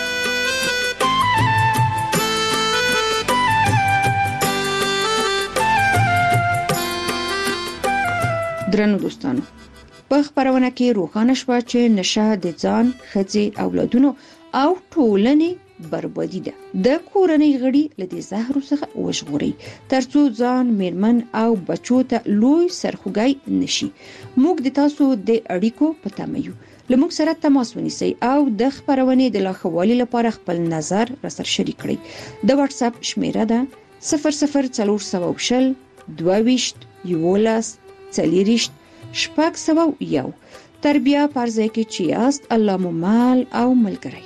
درنو دوستانو، په خبرونه کې روښانه شوه چې نشه د ځان، ښځې، اولادونو او ټولنې بربادي ده. د کورنۍ غړي له دې زهرو څخه وژغوري ترڅو ځان، میرمن او بچو ته لوی سرخوږی نشي. موږ د تاسو د اړیکو په تمه یو. له موږ سره تماس ونیسئ او د خبرونې د لاښوالي لپاره خپل نظر راسره شریک کړئ. د واتس اپ شمیره ده 00420 22 11 40 601. تربیه پرځای کې چې یاست، الله مو مال او ملګری.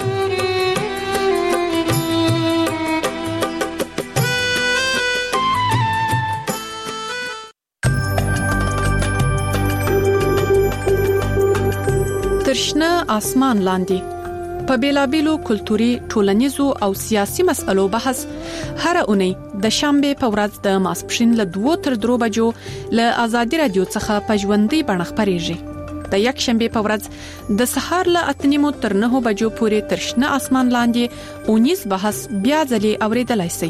ترشنه اسمان لاندې په بیلابیلو کلتوري، ټولنیزو او سیاسي مسألو بحث هر اونۍ د شنبه په ورځ د ماسپښین له 2 تر 3 بجو له آزادي رادیو څخه په ژوندۍ بڼه خبريږي. د یک شنبه په ورځ د سهار له 8 تر 9 بجو پورې ترشنه اسمان لاندې اونیز بحث بیا ځلې اوریدلای شئ.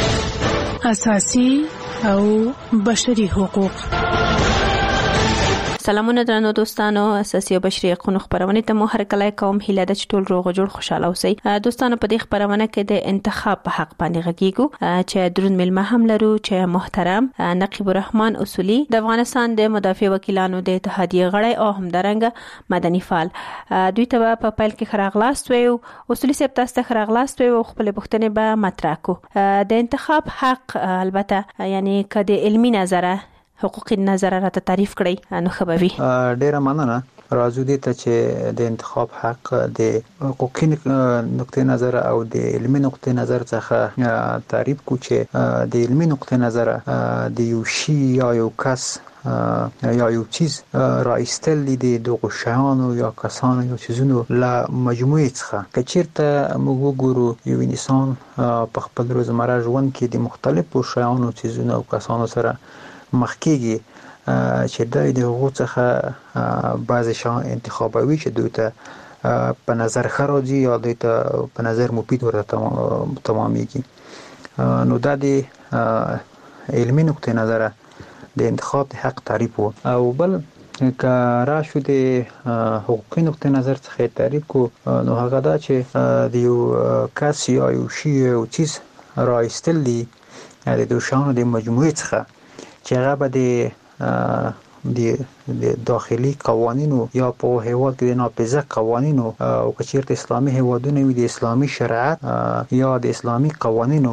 اساسي او بشري حقوق سلامونه درنو دوستانو، اساسي او بشري حقوقو خبرونه ته مو هر کله کوم هیله د ټول روغ جوړ خوشاله اوسئ. دوستانو په دې خبرونه کې د انتخاب په حق باندې غږیږو چې درون ملما هم لرو چې محترم نقیب الرحمن اصولي د افغانستان د مدافع وکیلانو د اتحادیه غړی او همدارنګ مدني فعال دوی ته په پیل کې خراغلاست ویو. اصولي صاحب تاسو ته خراغلاست ویو، خپل پوښتنې به مطرح کو. د انتخاب حق البته یعنی کده علمي نظره حقوقي نظر راته تعریف کړئ نو خبري. ډیره مننه. راځو دې ته چې د انتخاب حق د حقوقي نقطه نظر او د علمي نقطه نظر څخه تعریف کو چې د علمي نقطه نظر د یو شی یا یو کس یا یو چیز راایستل دي د شیانو یا کسانو یا چیزونو له مجموعه څخه کچیرته موږ وګورو یو انسان په خپل روزمره ژوند کې د مختلفو شیانو چیزونو او کسانو سره مخکېږي چې د حقوق څخه بعضی شیان انتخابوي چې دوی ته په نظر خراجي یا دوی ته په نظر مفید ورته تمامېږي. نو دا د علمي نقطه نظر د انتخاب د حق تعریف او بل که راشو د حقوقي نقطه نظر څخه تعریف کو نو هغه دا چې د یو کس یا یو شی او چیز راایستل دي د دوه شیانو د مجموعه څخه چې هغه به د داخلي قوانینو یا په هیواد کې د ناپیژه قوانینو او کچیرته اسلامي هیوادونه وي د اسلامي شریعت یا د اسلامي قوانینو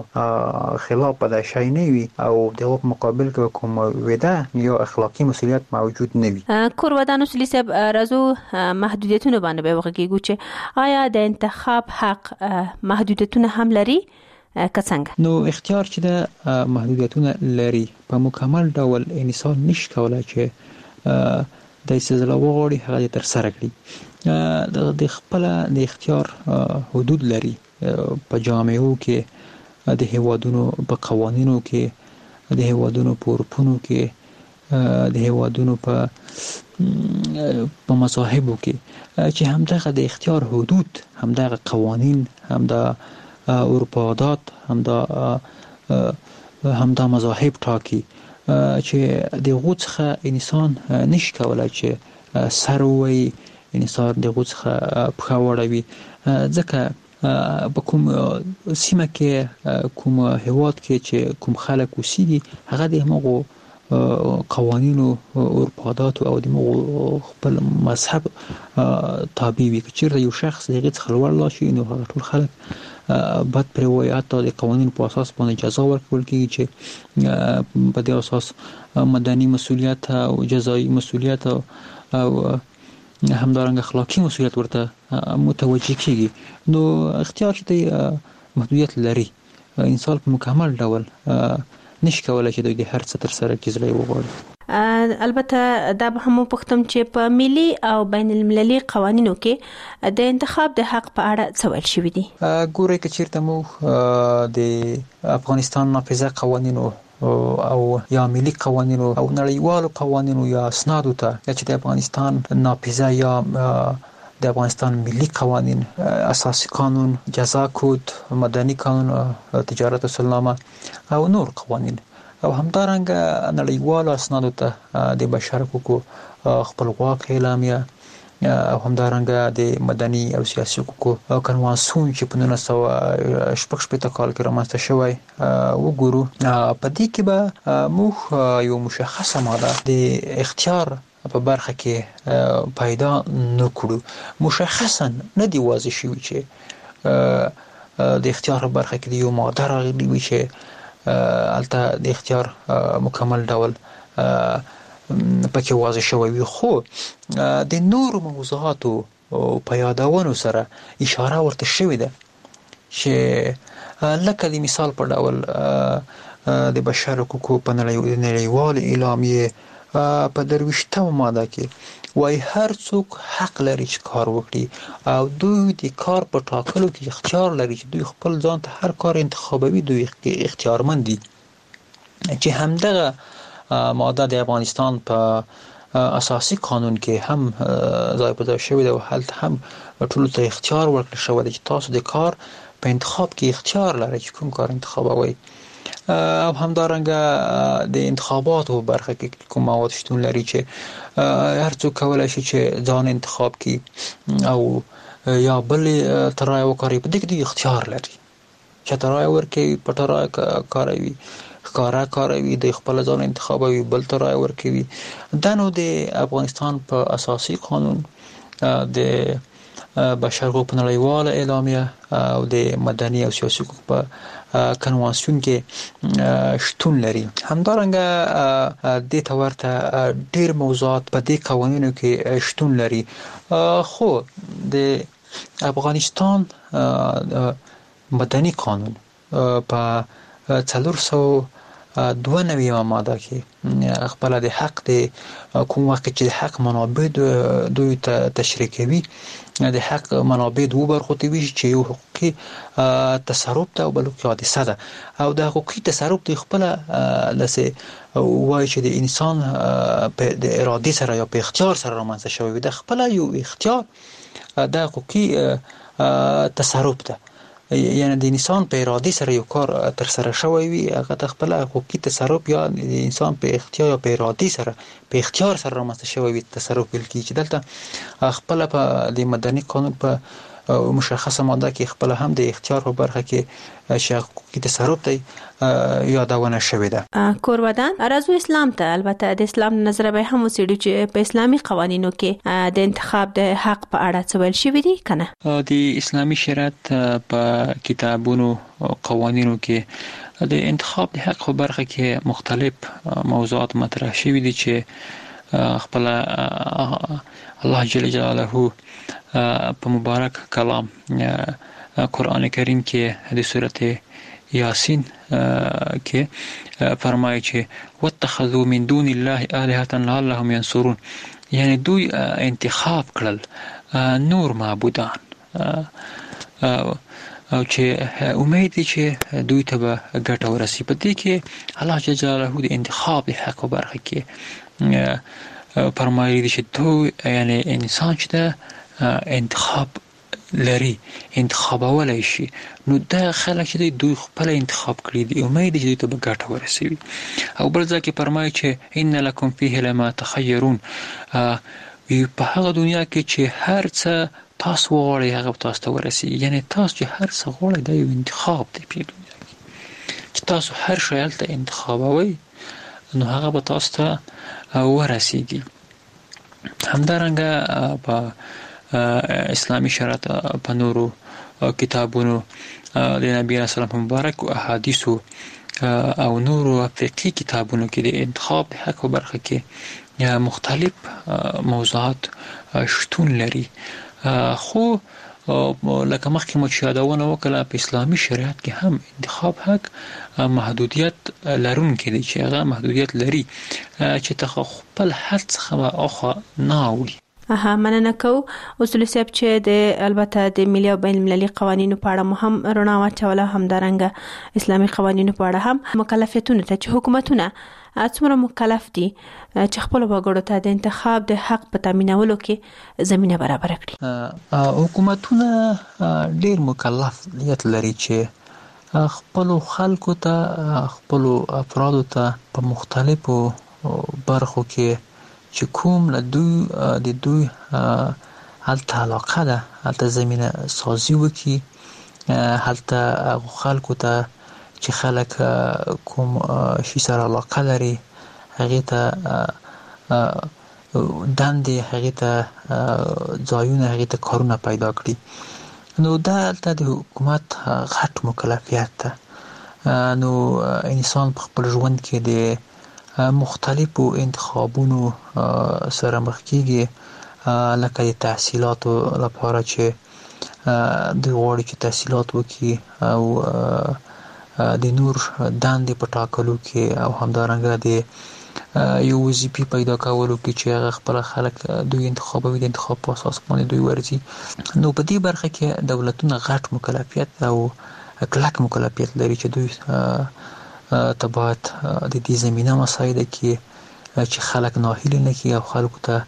خلاف په شای نه وي او د مقابل کې کوم ودا یا اخلاقی مسؤلیت موجود نه وي. کور ودانو سلی سب رازو محدودیتونه باندې به وغږیږي چې آیا د انتخاب حق محدودیتونه هم لري کڅنګ؟ نو اختیار چې د محدودیتونه لري په مکمل ډول انسان نشي کولای چې د سزا وغوړي هغه تر سره کړي. د خپل د اختیار حدود لري په جامعو کې، د هیوادونو په قوانینو کې، د هیوادونو په اروپونو کې، د هیوادونو په مذاهبو کې چې همدغه د اختیار حدود، همدغه قوانین، همدغه اروپادات، همدا مذاهب ټاکي چې د غوڅخه انسان نشي کولای چې سر وي انسان د غوڅخه په وړوي. ځکه په کوم سیمه کې کوم هیواد کې چې کوم خلک اوسېږي هغه د هغو قوانینو اروپادات او د خپل مذهب تابع وي. چې یو شخص دغه څخه لوړ لاشي نو هغه ټول خلک بعد پر روایت د قوانینو په اساس باندې جزا ورکول کیږي چې په دې اساس مدني مسؤلیت او جزایی مسؤلیت او همدارنګه اخلاقی مسؤلیت ورته متوجه کیږي. نو اختیار چې محدودیت لري، انسان په مکمل ډول نشي کولای چې د هر څه تر سره کیږي وغواړي. البته دا به هم پختم چې په ملي او بین المللي قوانینو کې د انتخاب د حق په اړه څه ویل شوی دي؟ ګورئ که چیرته مو د افغانستان نافذه قوانینو او یا ملي قوانینو او نړیوالو قوانینو یا اسنادو ته چې د افغانستان نافذه یا د افغانستان ملي قوانین، اساسي قانون، جزا کود، مدني قانون، تجارت اصولنامه او نور قوانین او همدارنګه نړیوالو اسنادو ته د بشر حقوقو خپلواک اعلامیه او همدارنګه د مدني او سیاسي حقوقو کنوانسیون چې په 1966 کال کې رامنځته شوی وګورو. په دې کې به موږ یو مشخصه ماده د اختیار په برخه کې پیدا نکړو. مشخصا نه دی واضح شوی چې د اختیار په برخه کې یو ماده راغلی وي چې البته د اختیار مکمل ډول پکې واضح شوی وي، خو د نورو موضوعاتو په یادونو سره اشاره ورته شوې ده چې لکه د مثال په ډول د بشر حقوقو په نړیوال اعلامیه په 23 ماده کې وای هر څوک حق لري چې کار وکړي او دوی د کار په ټاکلو کې اختیار لري چې دوی خپل ځان ته هر کار انتخابوي، دوی اختیارمند دي. چې همدغه ماده د افغانستان په اساسي قانون کې هم ځای په ځای شوی دی او هلته هم ټول ته اختیار ورکړل شوی دی چې تاسو د کار په انتخاب کې اختیار لرئ چې کوم کار انتخابوي. او همدارنګه د انتخاباتو برخه کې کوم مواد شتون لري چې هر څوک کولای شي چې ځان انتخاب کړي او یا بل ترای وکړي. په دې کې د اختیار لري چې ترای ورکړي، پټرای کاروي، کاروي د خپل ځان انتخابوي، بل ترای ورکړي. دا نو د افغانستان په اساسي قانون، د بشر حقوق نړیواله اعلامیه او د مدني او سیاسي حقوق په کنوانسیون کې شتون لري. همدارنګه د تورته ډیر موضوعات په دې قوانینو کې شتون لري. خو د افغانستان مدني قانون په 492 ماده کې خپل د حق د کوم وخت چې د حق منابع دوی ته تشریح کوي. د حق منابع دوه برخو ته ویل چې یو حقوقي تصرف ته او بل حادثه ده، او د حقوقي تصرف د خپل لسه وایي چې د انسان په د ارادي سره یا په اختیار سره رامنځته شوی د خپل یو اختیار د حقوقي تصرف ده، یعنی د انسان په ارادي سره یو کار تر سره شوی وي، هغه د خپل حقوقي تصرف یا د انسان په اختیار یا په ارادي سره په اختیار سره رامنځته شوی وي تصرف ویل کیږي. چې دلته خپل په د مدني قانون په مشخصه ماده کې خپل هم د اختیار په برخه کې حقوقي تصرف دی یادونه شوې ده. کورودان راځو اسلام ته. البته د اسلام نظر به هم وسیړو چې په اسلامي قوانینو کې د انتخاب د حق په اړه څه ویل شوی دي کنه. د اسلامي شریعت په کتابونو او قوانینو کې د انتخاب د حق په برخه کې مختلف موضوعات مطرح شوي دي چې خپل الله جل جلاله په مبارک کلام قرآن کریم کې د سورته یاسین کې فرمایي چې واتخذوا من دون الله آلهة لعلهم ينصرون، یعنی دوی انتخاب کړل نور معبودان او چې امید دي چې دوی ته به ګټه ورسي. په دې کې الله جل جلاله د انتخاب د حق برخه کې فرمایي چې دوی یعنی انسان چې انتخاب لري، انتخابولای شي، نو دا خلک چې دوی خپل انتخاب کړی دي امید دي چې دوی ته به ګټه ورسوي. او بل ځکه فرمایي چې ان لکم فيه لما تخيرون، په هغه دنیا کې چې هر څه تاسو وغواړئ هغه تاسو ته ورسي، یعنی تاسو چې هر څه غواړئ دا یو انتخاب دی په دنیا کې چې تاسو هر شی ته انتخابوي نو هغه به تاسو ته ورسیږي. همدارنګه په اسلامي شریعت په نورو کتابونو د نبی رسول الله مبارک او احادیثو او نورو فقهي کتابونو کې د انتخاب د حق برخه کې مختلف موضوعات شتون لري. خو لکه مخکې مو چې یادونه وکړه په اسلامي شریعت کې هم انتخاب حق محدودیت لرونکی دی چې هغه محدودیت لري چې خپل حد څخه اخوا نه وړي. مننه کوم اصول صاحب چې د البته د ملي او بین المللي قوانینو په اړه هم رڼا واچوله، همدارنګه اسلامي قوانینو په اړه هم مکلفیتونه ته چې حکومتونه څومره مکلف دي چې خپل وګړو ته د انتخاب د حق په تامینولو کې زمينه برابر کړي. حکومتونه ډیر مکلفیت لري چې خپل خلکو ته خپل افرادو ته په مختلفو برخو کې چې کوم له دوی د دوی حالت علاقه ده حالت زمينه سازي وکي، حالت خلکو ته چې خلک کوم شي سره علاقه لري هغه ته دندې هغه ته ځایونه هغه ته کارونه پیدا کړي. نو دا د حکومت غټ مکلفیت ده. نو انسان په خپل ژوند کې د مختلفو انتخابونو سره مخ کیږي، لکه د تحصیلاتو لپاره چې د غوړي چې تحصیلات وکړي او د نور دندې په ټاکلو کې او همدارنګه د یو وظیفه پیدا کولو کې چې هغه خپل خلک دوی انتخابوي، د انتخاب په اساس باندې دوی ورځي. نو په دې برخه کې دولتونه غټ مکلفیت او کلک مکلفیت لري چې دوی تبعات د دې زمينه مسایده کې چې خلک ناهیل نه کی او خلکو ته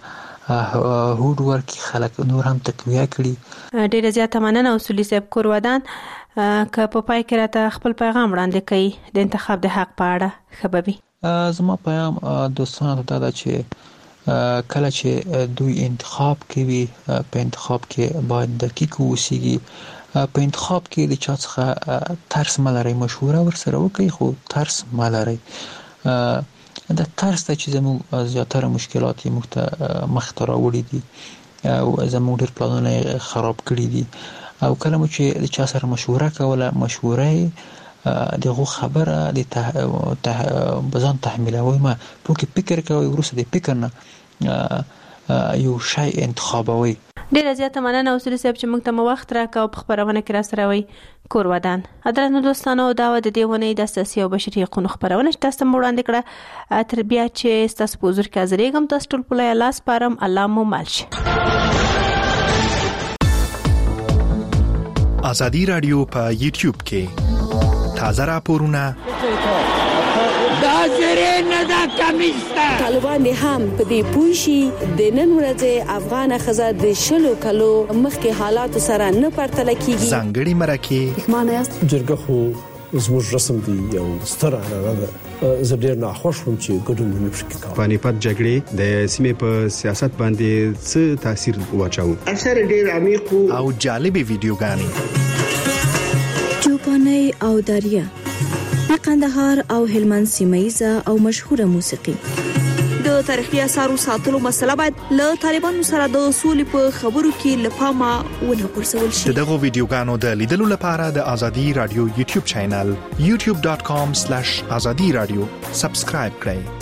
هوډ ورکړي، خلک نور هم تقویه کړي. ډیره زیاته مننه اصولي صاحب کورودان. که په پای کې راته خپل پیغام وړاندې کړئ د انتخاب د حق په اړه خبري. زما پیغام دوستانو ته دا چې کله چې دوی انتخاب کوي په انتخاب کې باید دقیق اوسېږي. په انتخاب کې د چا څخه ترس ملري مشوره ورسره وکړي خو ترس ملري. دا ترس ته چې زموږ زیاتره مشکلات یې موږ ته مخ ته راوړي دي او زموږ ډېر پلانونه خراب کړي دي او کله مو چې د چا سره مشوره کوله مشوره دغه خبره د بزن تحمیلوي ما ټوکې فکر کوي ورسره د فکر نه یو شی انتخابوي. ډیره زیاته مننه اوسري صاحب چې موږ ته مو وخت راکاو په خبرونه کې را سره وي. کور ودان درنو دوستانو دا و د دې ونې د اساسي او بشري حقوقو خبرونه چې تاسو مو وړاندې کړه. تر بیا چې تاسو په حضور کې حاضرېږم تاسو ټول په لاس پارم الله مو مالش. ازادي رادیو په یوټیوب کې تازه راپورونه طالبان هم په دې پوښي د نن ورځې افغان خزه د شلو کلو مخکې حالات سره نه پرتل کیږي. ځانګړي مرکه معنی جرګه خو زموږ رسم دی یو ستر عنعنه زه ډیر ناخوښ وم چې ګډون مې پکې کاوه. پانیپت جګړې د سیمې په سیاست باندې څه تاثیر واچاوه؟ اثر ډیر عمیق او جالب ویډیوګانې چوپاني او دریا د قندهار او هلمند سیمایزه او مشهوره موسیقي. د تاریخي اثارو ساتلو مسله باید له طالبانو سره د اصول په خبرو کې لپاره ونه پرسول شي. دغه ویډیوګانو د لیدلو لپاره د ازادي رادیو یوټیوب چینل youtube.com/azadi radio سبسکرایب کړئ.